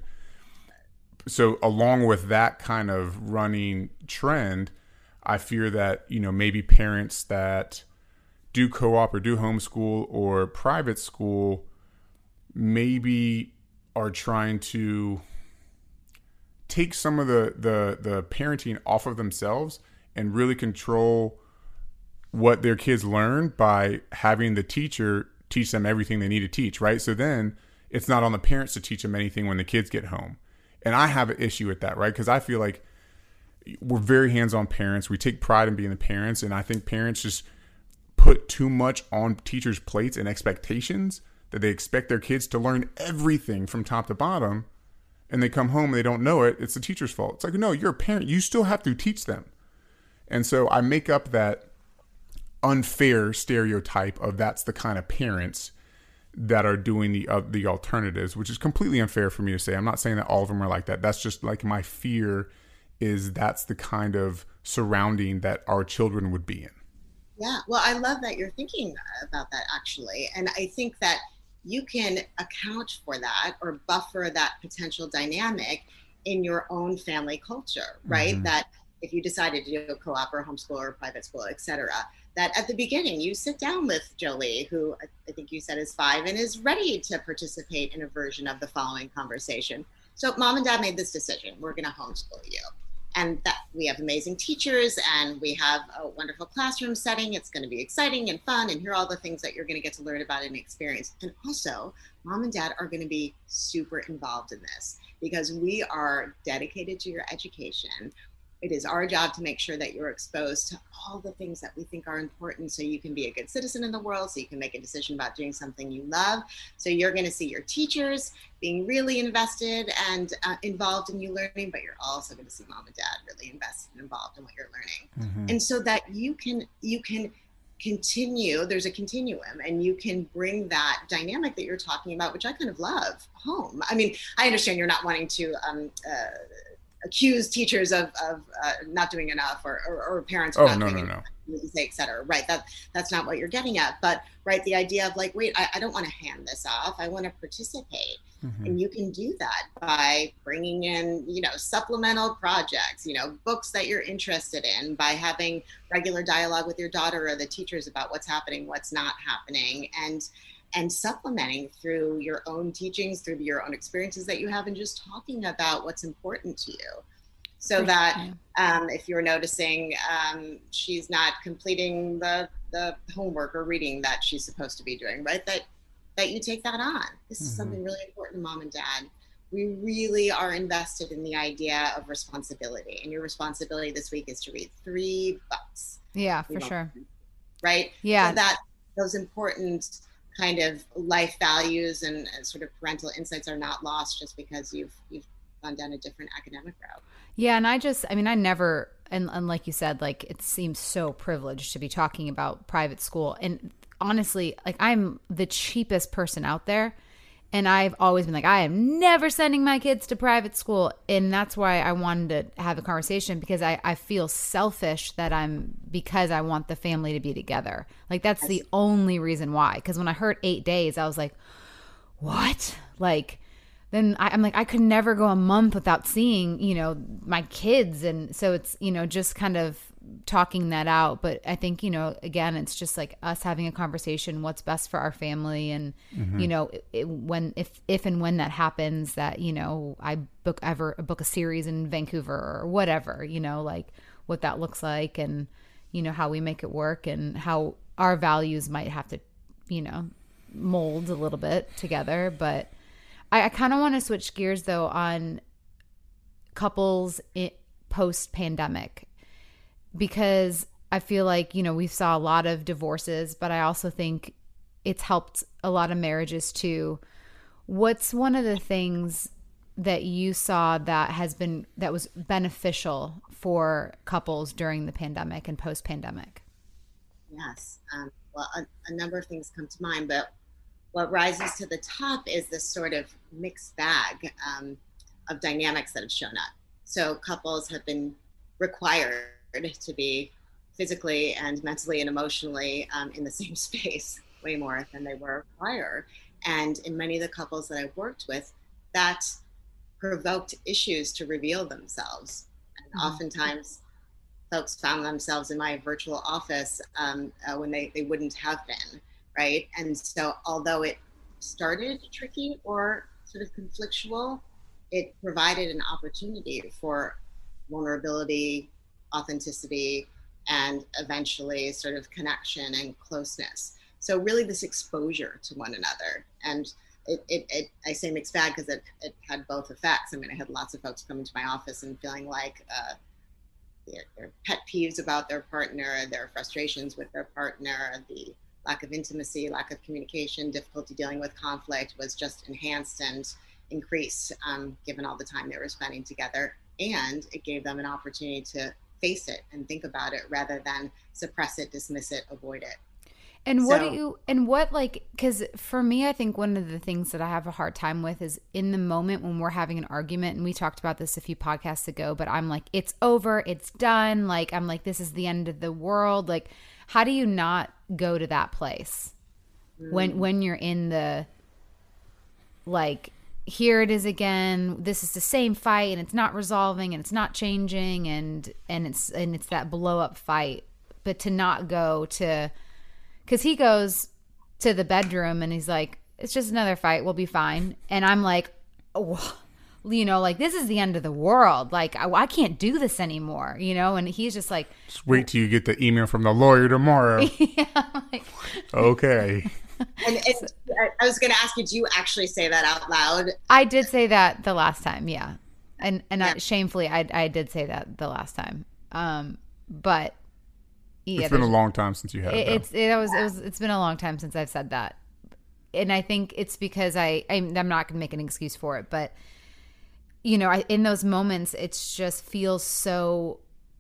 So along with that kind of running trend, I fear that, maybe parents that do co-op or do homeschool or private school maybe are trying to take some of the parenting off of themselves and really control what their kids learn by having the teacher teach them everything they need to teach, right? So then it's not on the parents to teach them anything when the kids get home. And I have an issue with that, right? Because I feel like we're very hands-on parents. We take pride in being the parents. And I think parents just put too much on teachers' plates and expectations that they expect their kids to learn everything from top to bottom. And they come home and they don't know it. It's the teacher's fault. It's like, no, you're a parent. You still have to teach them. And so I make up that unfair stereotype of that's the kind of parents that are doing the alternatives, which is completely unfair for me to say. I'm not saying that all of them are like that. That's just like my fear is that's the kind of surrounding that our children would be in. Yeah, well, I love that you're thinking about that, actually. And I think that you can account for that or buffer that potential dynamic in your own family culture, right? That if you decided to do a co-op or homeschool or private school, et cetera, that at the beginning you sit down with Jolie, who I think you said is 5 and is ready to participate in a version of the following conversation. So mom and dad made this decision. We're going to homeschool you. And that we have amazing teachers and we have a wonderful classroom setting. It's going to be exciting and fun. And here are all the things that you're going to get to learn about and experience. And also, mom and dad are going to be super involved in this because we are dedicated to your education. It is our job to make sure that you're exposed to all the things that we think are important so you can be a good citizen in the world, so you can make a decision about doing something you love. So you're going to see your teachers being really invested and involved in you learning, but you're also going to see mom and dad really invested and involved in what you're learning. Mm-hmm. And so that you can continue, there's a continuum, and you can bring that dynamic that you're talking about, which I kind of love, home. I mean, I understand you're not wanting to accuse teachers of not doing enough or parents of not doing enough, et cetera. Right. That's not what you're getting at. But right, the idea of like, wait, I don't want to hand this off. I want to participate. Mm-hmm. And you can do that by bringing in, supplemental projects, books that you're interested in, by having regular dialogue with your daughter or the teachers about what's happening, what's not happening, and supplementing through your own teachings, through your own experiences that you have, and just talking about what's important to you. So that if you're noticing she's not completing the homework or reading that she's supposed to be doing, right, that you take that on. This is something really important to mom and dad. We really are invested in the idea of responsibility. And your responsibility this week is to read 3 books. Yeah, for sure. Right? Yeah. So that those important kind of life values and sort of parental insights are not lost just because you've gone down a different academic route. Yeah. And I never, and like you said, like it seems so privileged to be talking about private school. And honestly, like I'm the cheapest person out there. And I've always been like, I am never sending my kids to private school. And that's why I wanted to have a conversation, because I feel selfish because I want the family to be together. Like that's the only reason why. Because when I heard 8 days, I was like, what? Like, then I'm like, I could never go a month without seeing, my kids. And so it's, just kind of talking that out. But I think, again, it's just like us having a conversation, what's best for our family. And, if and when that happens, that, I book a series in Vancouver or whatever, like what that looks like, and, how we make it work, and how our values might have to, mold a little bit together. But I kind of want to switch gears though on couples post-pandemic, because I feel like, we saw a lot of divorces, but I also think it's helped a lot of marriages too. What's one of the things that you saw that was beneficial for couples during the pandemic and post-pandemic? Yes. Well, a number of things come to mind, but what rises to the top is this sort of mixed bag of dynamics that have shown up. So couples have been required to be physically and mentally and emotionally in the same space way more than they were prior. And in many of the couples that I've worked with, that provoked issues to reveal themselves. And oftentimes folks found themselves in my virtual office when they wouldn't have been, right? And so although it started tricky or sort of conflictual, it provided an opportunity for vulnerability, authenticity, and eventually sort of connection and closeness. So really this exposure to one another. And I say mixed bag because it had both effects. I mean, I had lots of folks come into my office and feeling like their pet peeves about their partner, their frustrations with their partner, the lack of intimacy, lack of communication, difficulty dealing with conflict was just enhanced and increased given all the time they were spending together. And it gave them an opportunity to face it and think about it rather than suppress it, dismiss it, avoid it. And because for me, I think one of the things that I have a hard time with is in the moment when we're having an argument, and we talked about this a few podcasts ago, but I'm like, it's over, it's done. Like, I'm like, this is the end of the world. Like, how do you not go to that place when you're in the, like, here it is again, this is the same fight and it's not resolving and it's not changing and it's that blow up fight, but to not go to, because he goes to the bedroom and he's like, it's just another fight, we'll be fine. And I'm like, oh, you know, like, this is the end of the world. Like, I can't do this anymore, you know? And he's just like, just wait till you get the email from the lawyer tomorrow. Yeah, like, okay. And I was going to ask you, do you actually say that out loud? I did say that the last time, yeah. And shamefully, I did say that the last time. But yeah, it's been a long time since you had it. It's been a long time since I've said that. And I think it's because I'm not going to make an excuse for it, but you know, in those moments, it just feels so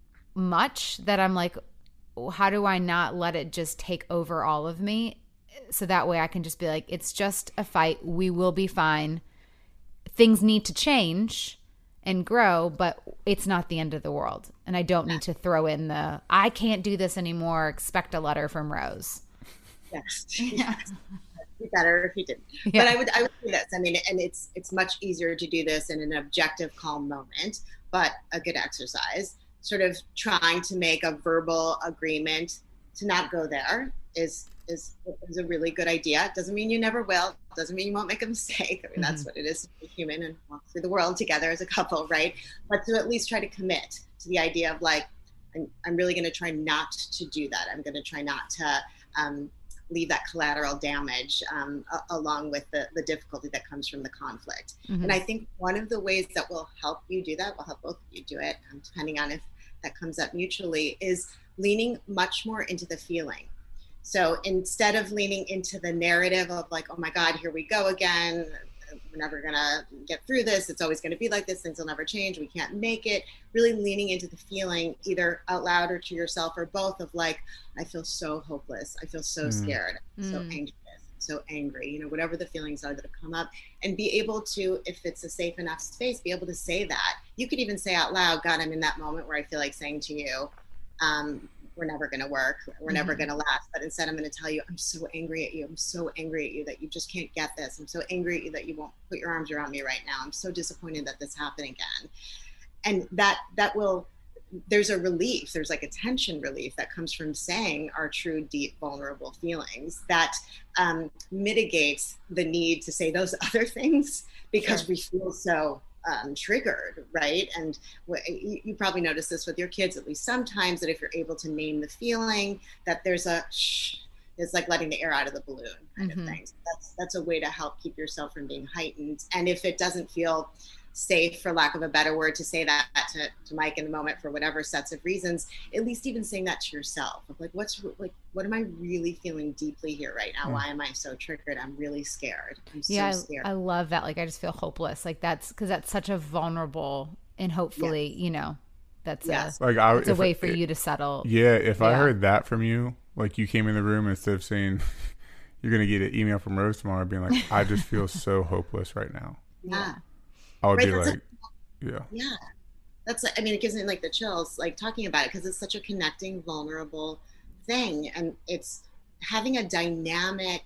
much that I'm like, how do I not let it just take over all of me? So that way I can just be like, it's just a fight. We will be fine. Things need to change and grow, but it's not the end of the world. And I don't need to throw in I can't do this anymore. Expect a letter from Rose. Yes. Yeah. Be better if you didn't. Yeah. But I would say this. I mean, and it's much easier to do this in an objective, calm moment, but a good exercise. Sort of trying to make a verbal agreement to not go there is a really good idea. It doesn't mean you never will. It doesn't mean you won't make a mistake. I mean, that's what it is to be human and walk through the world together as a couple, right? But to at least try to commit to the idea of like, I'm really going to try not to do that. I'm going to try not to leave that collateral damage along with the difficulty that comes from the conflict. And I think one of the ways that will help you do that, will help both of you do it, depending on if that comes up mutually, is leaning much more into the feeling. So instead of leaning into the narrative of like, oh my God, here we go again, we're never gonna get through this, it's always gonna be like this, things will never change, we can't make it, really leaning into the feeling, either out loud or to yourself or both, of like, I feel so hopeless, I feel so scared, I'm so anxious, so angry, you know, whatever the feelings are that have come up, and be able to, if it's a safe enough space, be able to say that. You could even say out loud, God, I'm in that moment where I feel like saying to you, we're never going to work, we're never going to last. But instead, I'm going to tell you, I'm so angry at you. I'm so angry at you that you just can't get this. I'm so angry at you that you won't put your arms around me right now. I'm so disappointed that this happened again. And that will, there's a relief, there's like a tension relief that comes from saying our true, deep, vulnerable feelings that mitigates the need to say those other things because we feel so triggered, right? And you probably notice this with your kids, at least sometimes, that if you're able to name the feeling, that there's a shh, it's like letting the air out of the balloon kind of thing. So that's a way to help keep yourself from being heightened. And if it doesn't feel safe, for lack of a better word, to say that to Mike in the moment for whatever sets of reasons, at least even saying that to yourself, of like, what am I really feeling deeply here right now? Why am I so triggered? I'm really scared. I'm so scared. I love that. Like, I just feel hopeless. Like, that's because that's such a vulnerable, and hopefully, you know, that's it's a way for you to settle. Yeah. If I heard that from you, like you came in the room, instead of saying you're going to get an email from Rose tomorrow being like, I just feel so hopeless right now. Yeah. I would be like, yeah. That's, I mean, it gives me like the chills, like talking about it, because it's such a connecting, vulnerable thing. And it's having a dynamic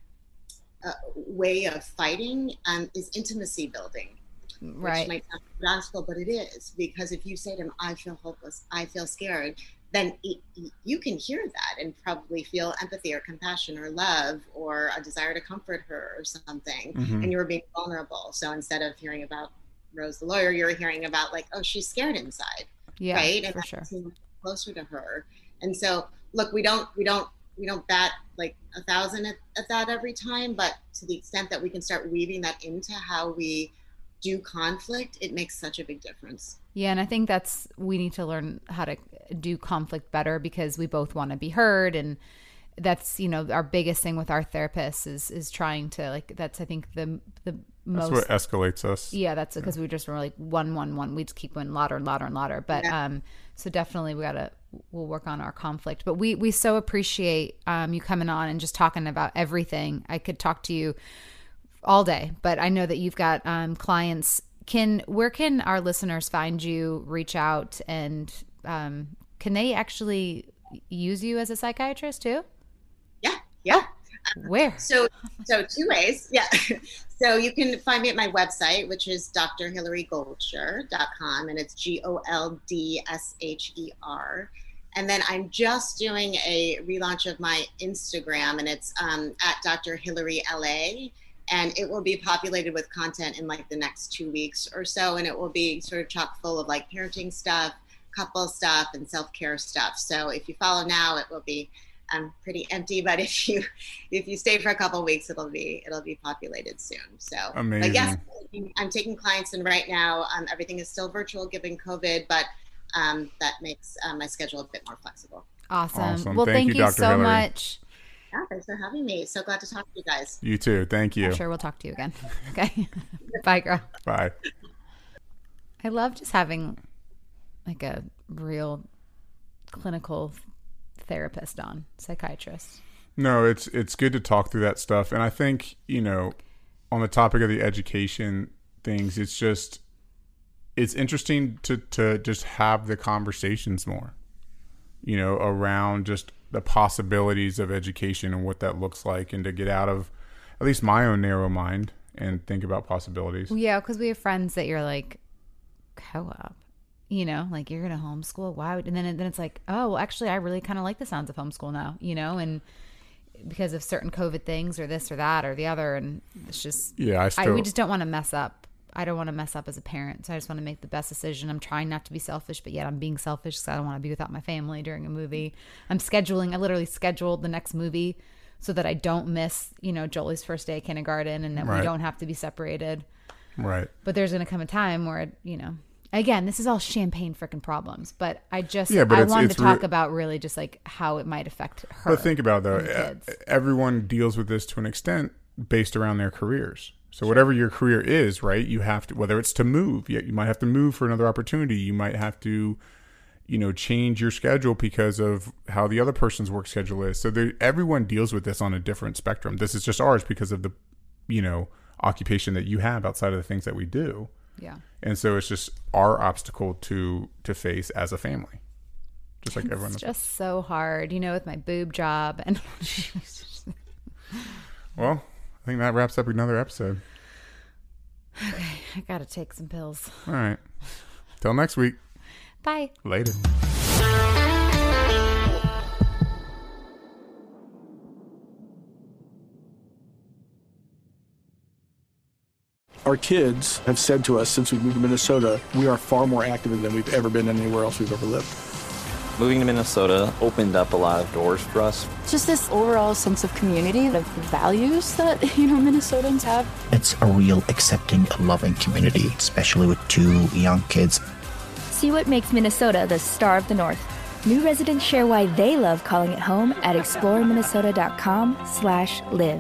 way of fighting is intimacy building. Right. Which might sound radical, but it is. Because if you say to him, I feel hopeless, I feel scared, then you can hear that and probably feel empathy or compassion or love or a desire to comfort her or something. And you were being vulnerable. So instead of hearing about Rose the lawyer, you're hearing about like, oh, she's scared inside. Yeah, right. And for sure. Closer to her. And so look, we don't bat like 1,000 at that every time, but to the extent that we can start weaving that into how we do conflict, it makes such a big difference. Yeah, and I think we need to learn how to do conflict better, because we both want to be heard, and that's, you know, our biggest thing with our therapists is trying to, like, that's, I think the most. That's what escalates us. Yeah, that's because we just were like 1-1-1. We just keep going louder and louder and louder. But so definitely we'll work on our conflict. But we so appreciate you coming on and just talking about everything. I could talk to you all day, but I know that you've got clients. Where can our listeners find you, reach out, and can they actually use you as a psychiatrist too? Yeah. Where? So 2 ways. Yeah. So you can find me at my website, which is drhillarygoldsher.com, and it's GOLDSHER. And then I'm just doing a relaunch of my Instagram, and it's at Dr. Hillary LA. And it will be populated with content in like the next 2 weeks or so. And it will be sort of chock full of like parenting stuff, couple stuff, and self-care stuff. So if you follow now, it will be pretty empty. But if you stay for a couple of weeks, it'll be populated soon. So amazing. But yes, I'm taking clients, and right now everything is still virtual given COVID, but that makes my schedule a bit more flexible. Awesome. Well, thank you so Hillary. much. Yeah, thanks for having me. So glad to talk to you guys. You too. Thank you. I'm sure we'll talk to you again. Okay. Bye, girl. Bye. I love just having like a real clinical therapist on, psychiatrist. No, it's good to talk through that stuff. And I think, on the topic of the education things, it's interesting to just have the conversations more, around just the possibilities of education and what that looks like, and to get out of at least my own narrow mind and think about possibilities. Yeah, because we have friends that you're like, co-op, like you're going to homeschool. Why would, and then it's like, oh, well, actually, I really kind of like the sounds of homeschool now, and because of certain COVID things or this or that or the other. And it's just, we just don't want to mess up. I don't want to mess up as a parent. So I just want to make the best decision. I'm trying not to be selfish, but yet I'm being selfish because I don't want to be without my family during a movie. I literally scheduled the next movie so that I don't miss, Jolie's first day of kindergarten, and that we don't have to be separated. Right. But there's going to come a time where, again, this is all champagne freaking problems, but I wanted to talk about really just like how it might affect her. But think about it though, everyone deals with this to an extent based around their careers. So whatever your career is, right, you have to, whether it's to move, you might have to move for another opportunity. You might have to, change your schedule because of how the other person's work schedule is. So everyone deals with this on a different spectrum. This is just ours because of the, occupation that you have outside of the things that we do. Yeah. And so it's just our obstacle to face as a family. Just like everyone else. It's just so hard, with my boob job. And well, I think that wraps up another episode. Okay, I got to take some pills. All right. Till next week. Bye. Later. Our kids have said to us since we moved to Minnesota, we are far more active than we've ever been anywhere else we've ever lived. Moving to Minnesota opened up a lot of doors for us. Just this overall sense of community, the values that, Minnesotans have. It's a real accepting, loving community, especially with 2 young kids. See what makes Minnesota the star of the North. New residents share why they love calling it home at exploreminnesota.com/live.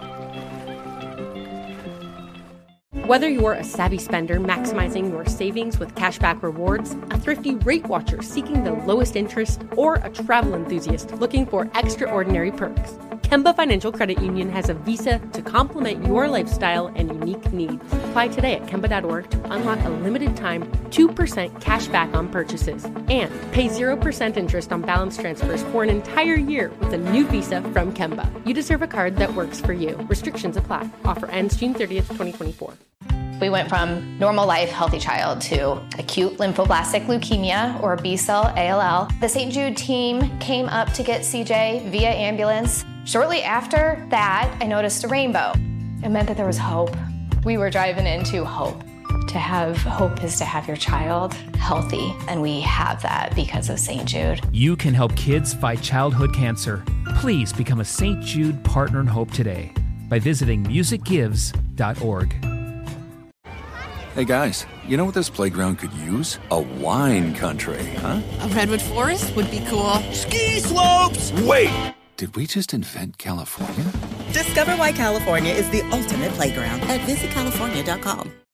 Whether you're a savvy spender maximizing your savings with cashback rewards, a thrifty rate watcher seeking the lowest interest, or a travel enthusiast looking for extraordinary perks, Kemba Financial Credit Union has a visa to complement your lifestyle and unique needs. Apply today at Kemba.org to unlock a limited time 2% cash back on purchases and pay 0% interest on balance transfers for an entire year with a new visa from Kemba. You deserve a card that works for you. Restrictions apply. Offer ends June 30th, 2024. We went from normal life, healthy child to acute lymphoblastic leukemia, or B-cell ALL. The St. Jude team came up to get CJ via ambulance. Shortly after that, I noticed a rainbow. It meant that there was hope. We were driving into hope. To have hope is to have your child healthy, and we have that because of St. Jude. You can help kids fight childhood cancer. Please become a St. Jude Partner in Hope today by visiting musicgives.org. Hey guys, you know what this playground could use? A wine country, huh? A redwood forest would be cool. Ski slopes! Wait! Did we just invent California? Discover why California is the ultimate playground at visitcalifornia.com.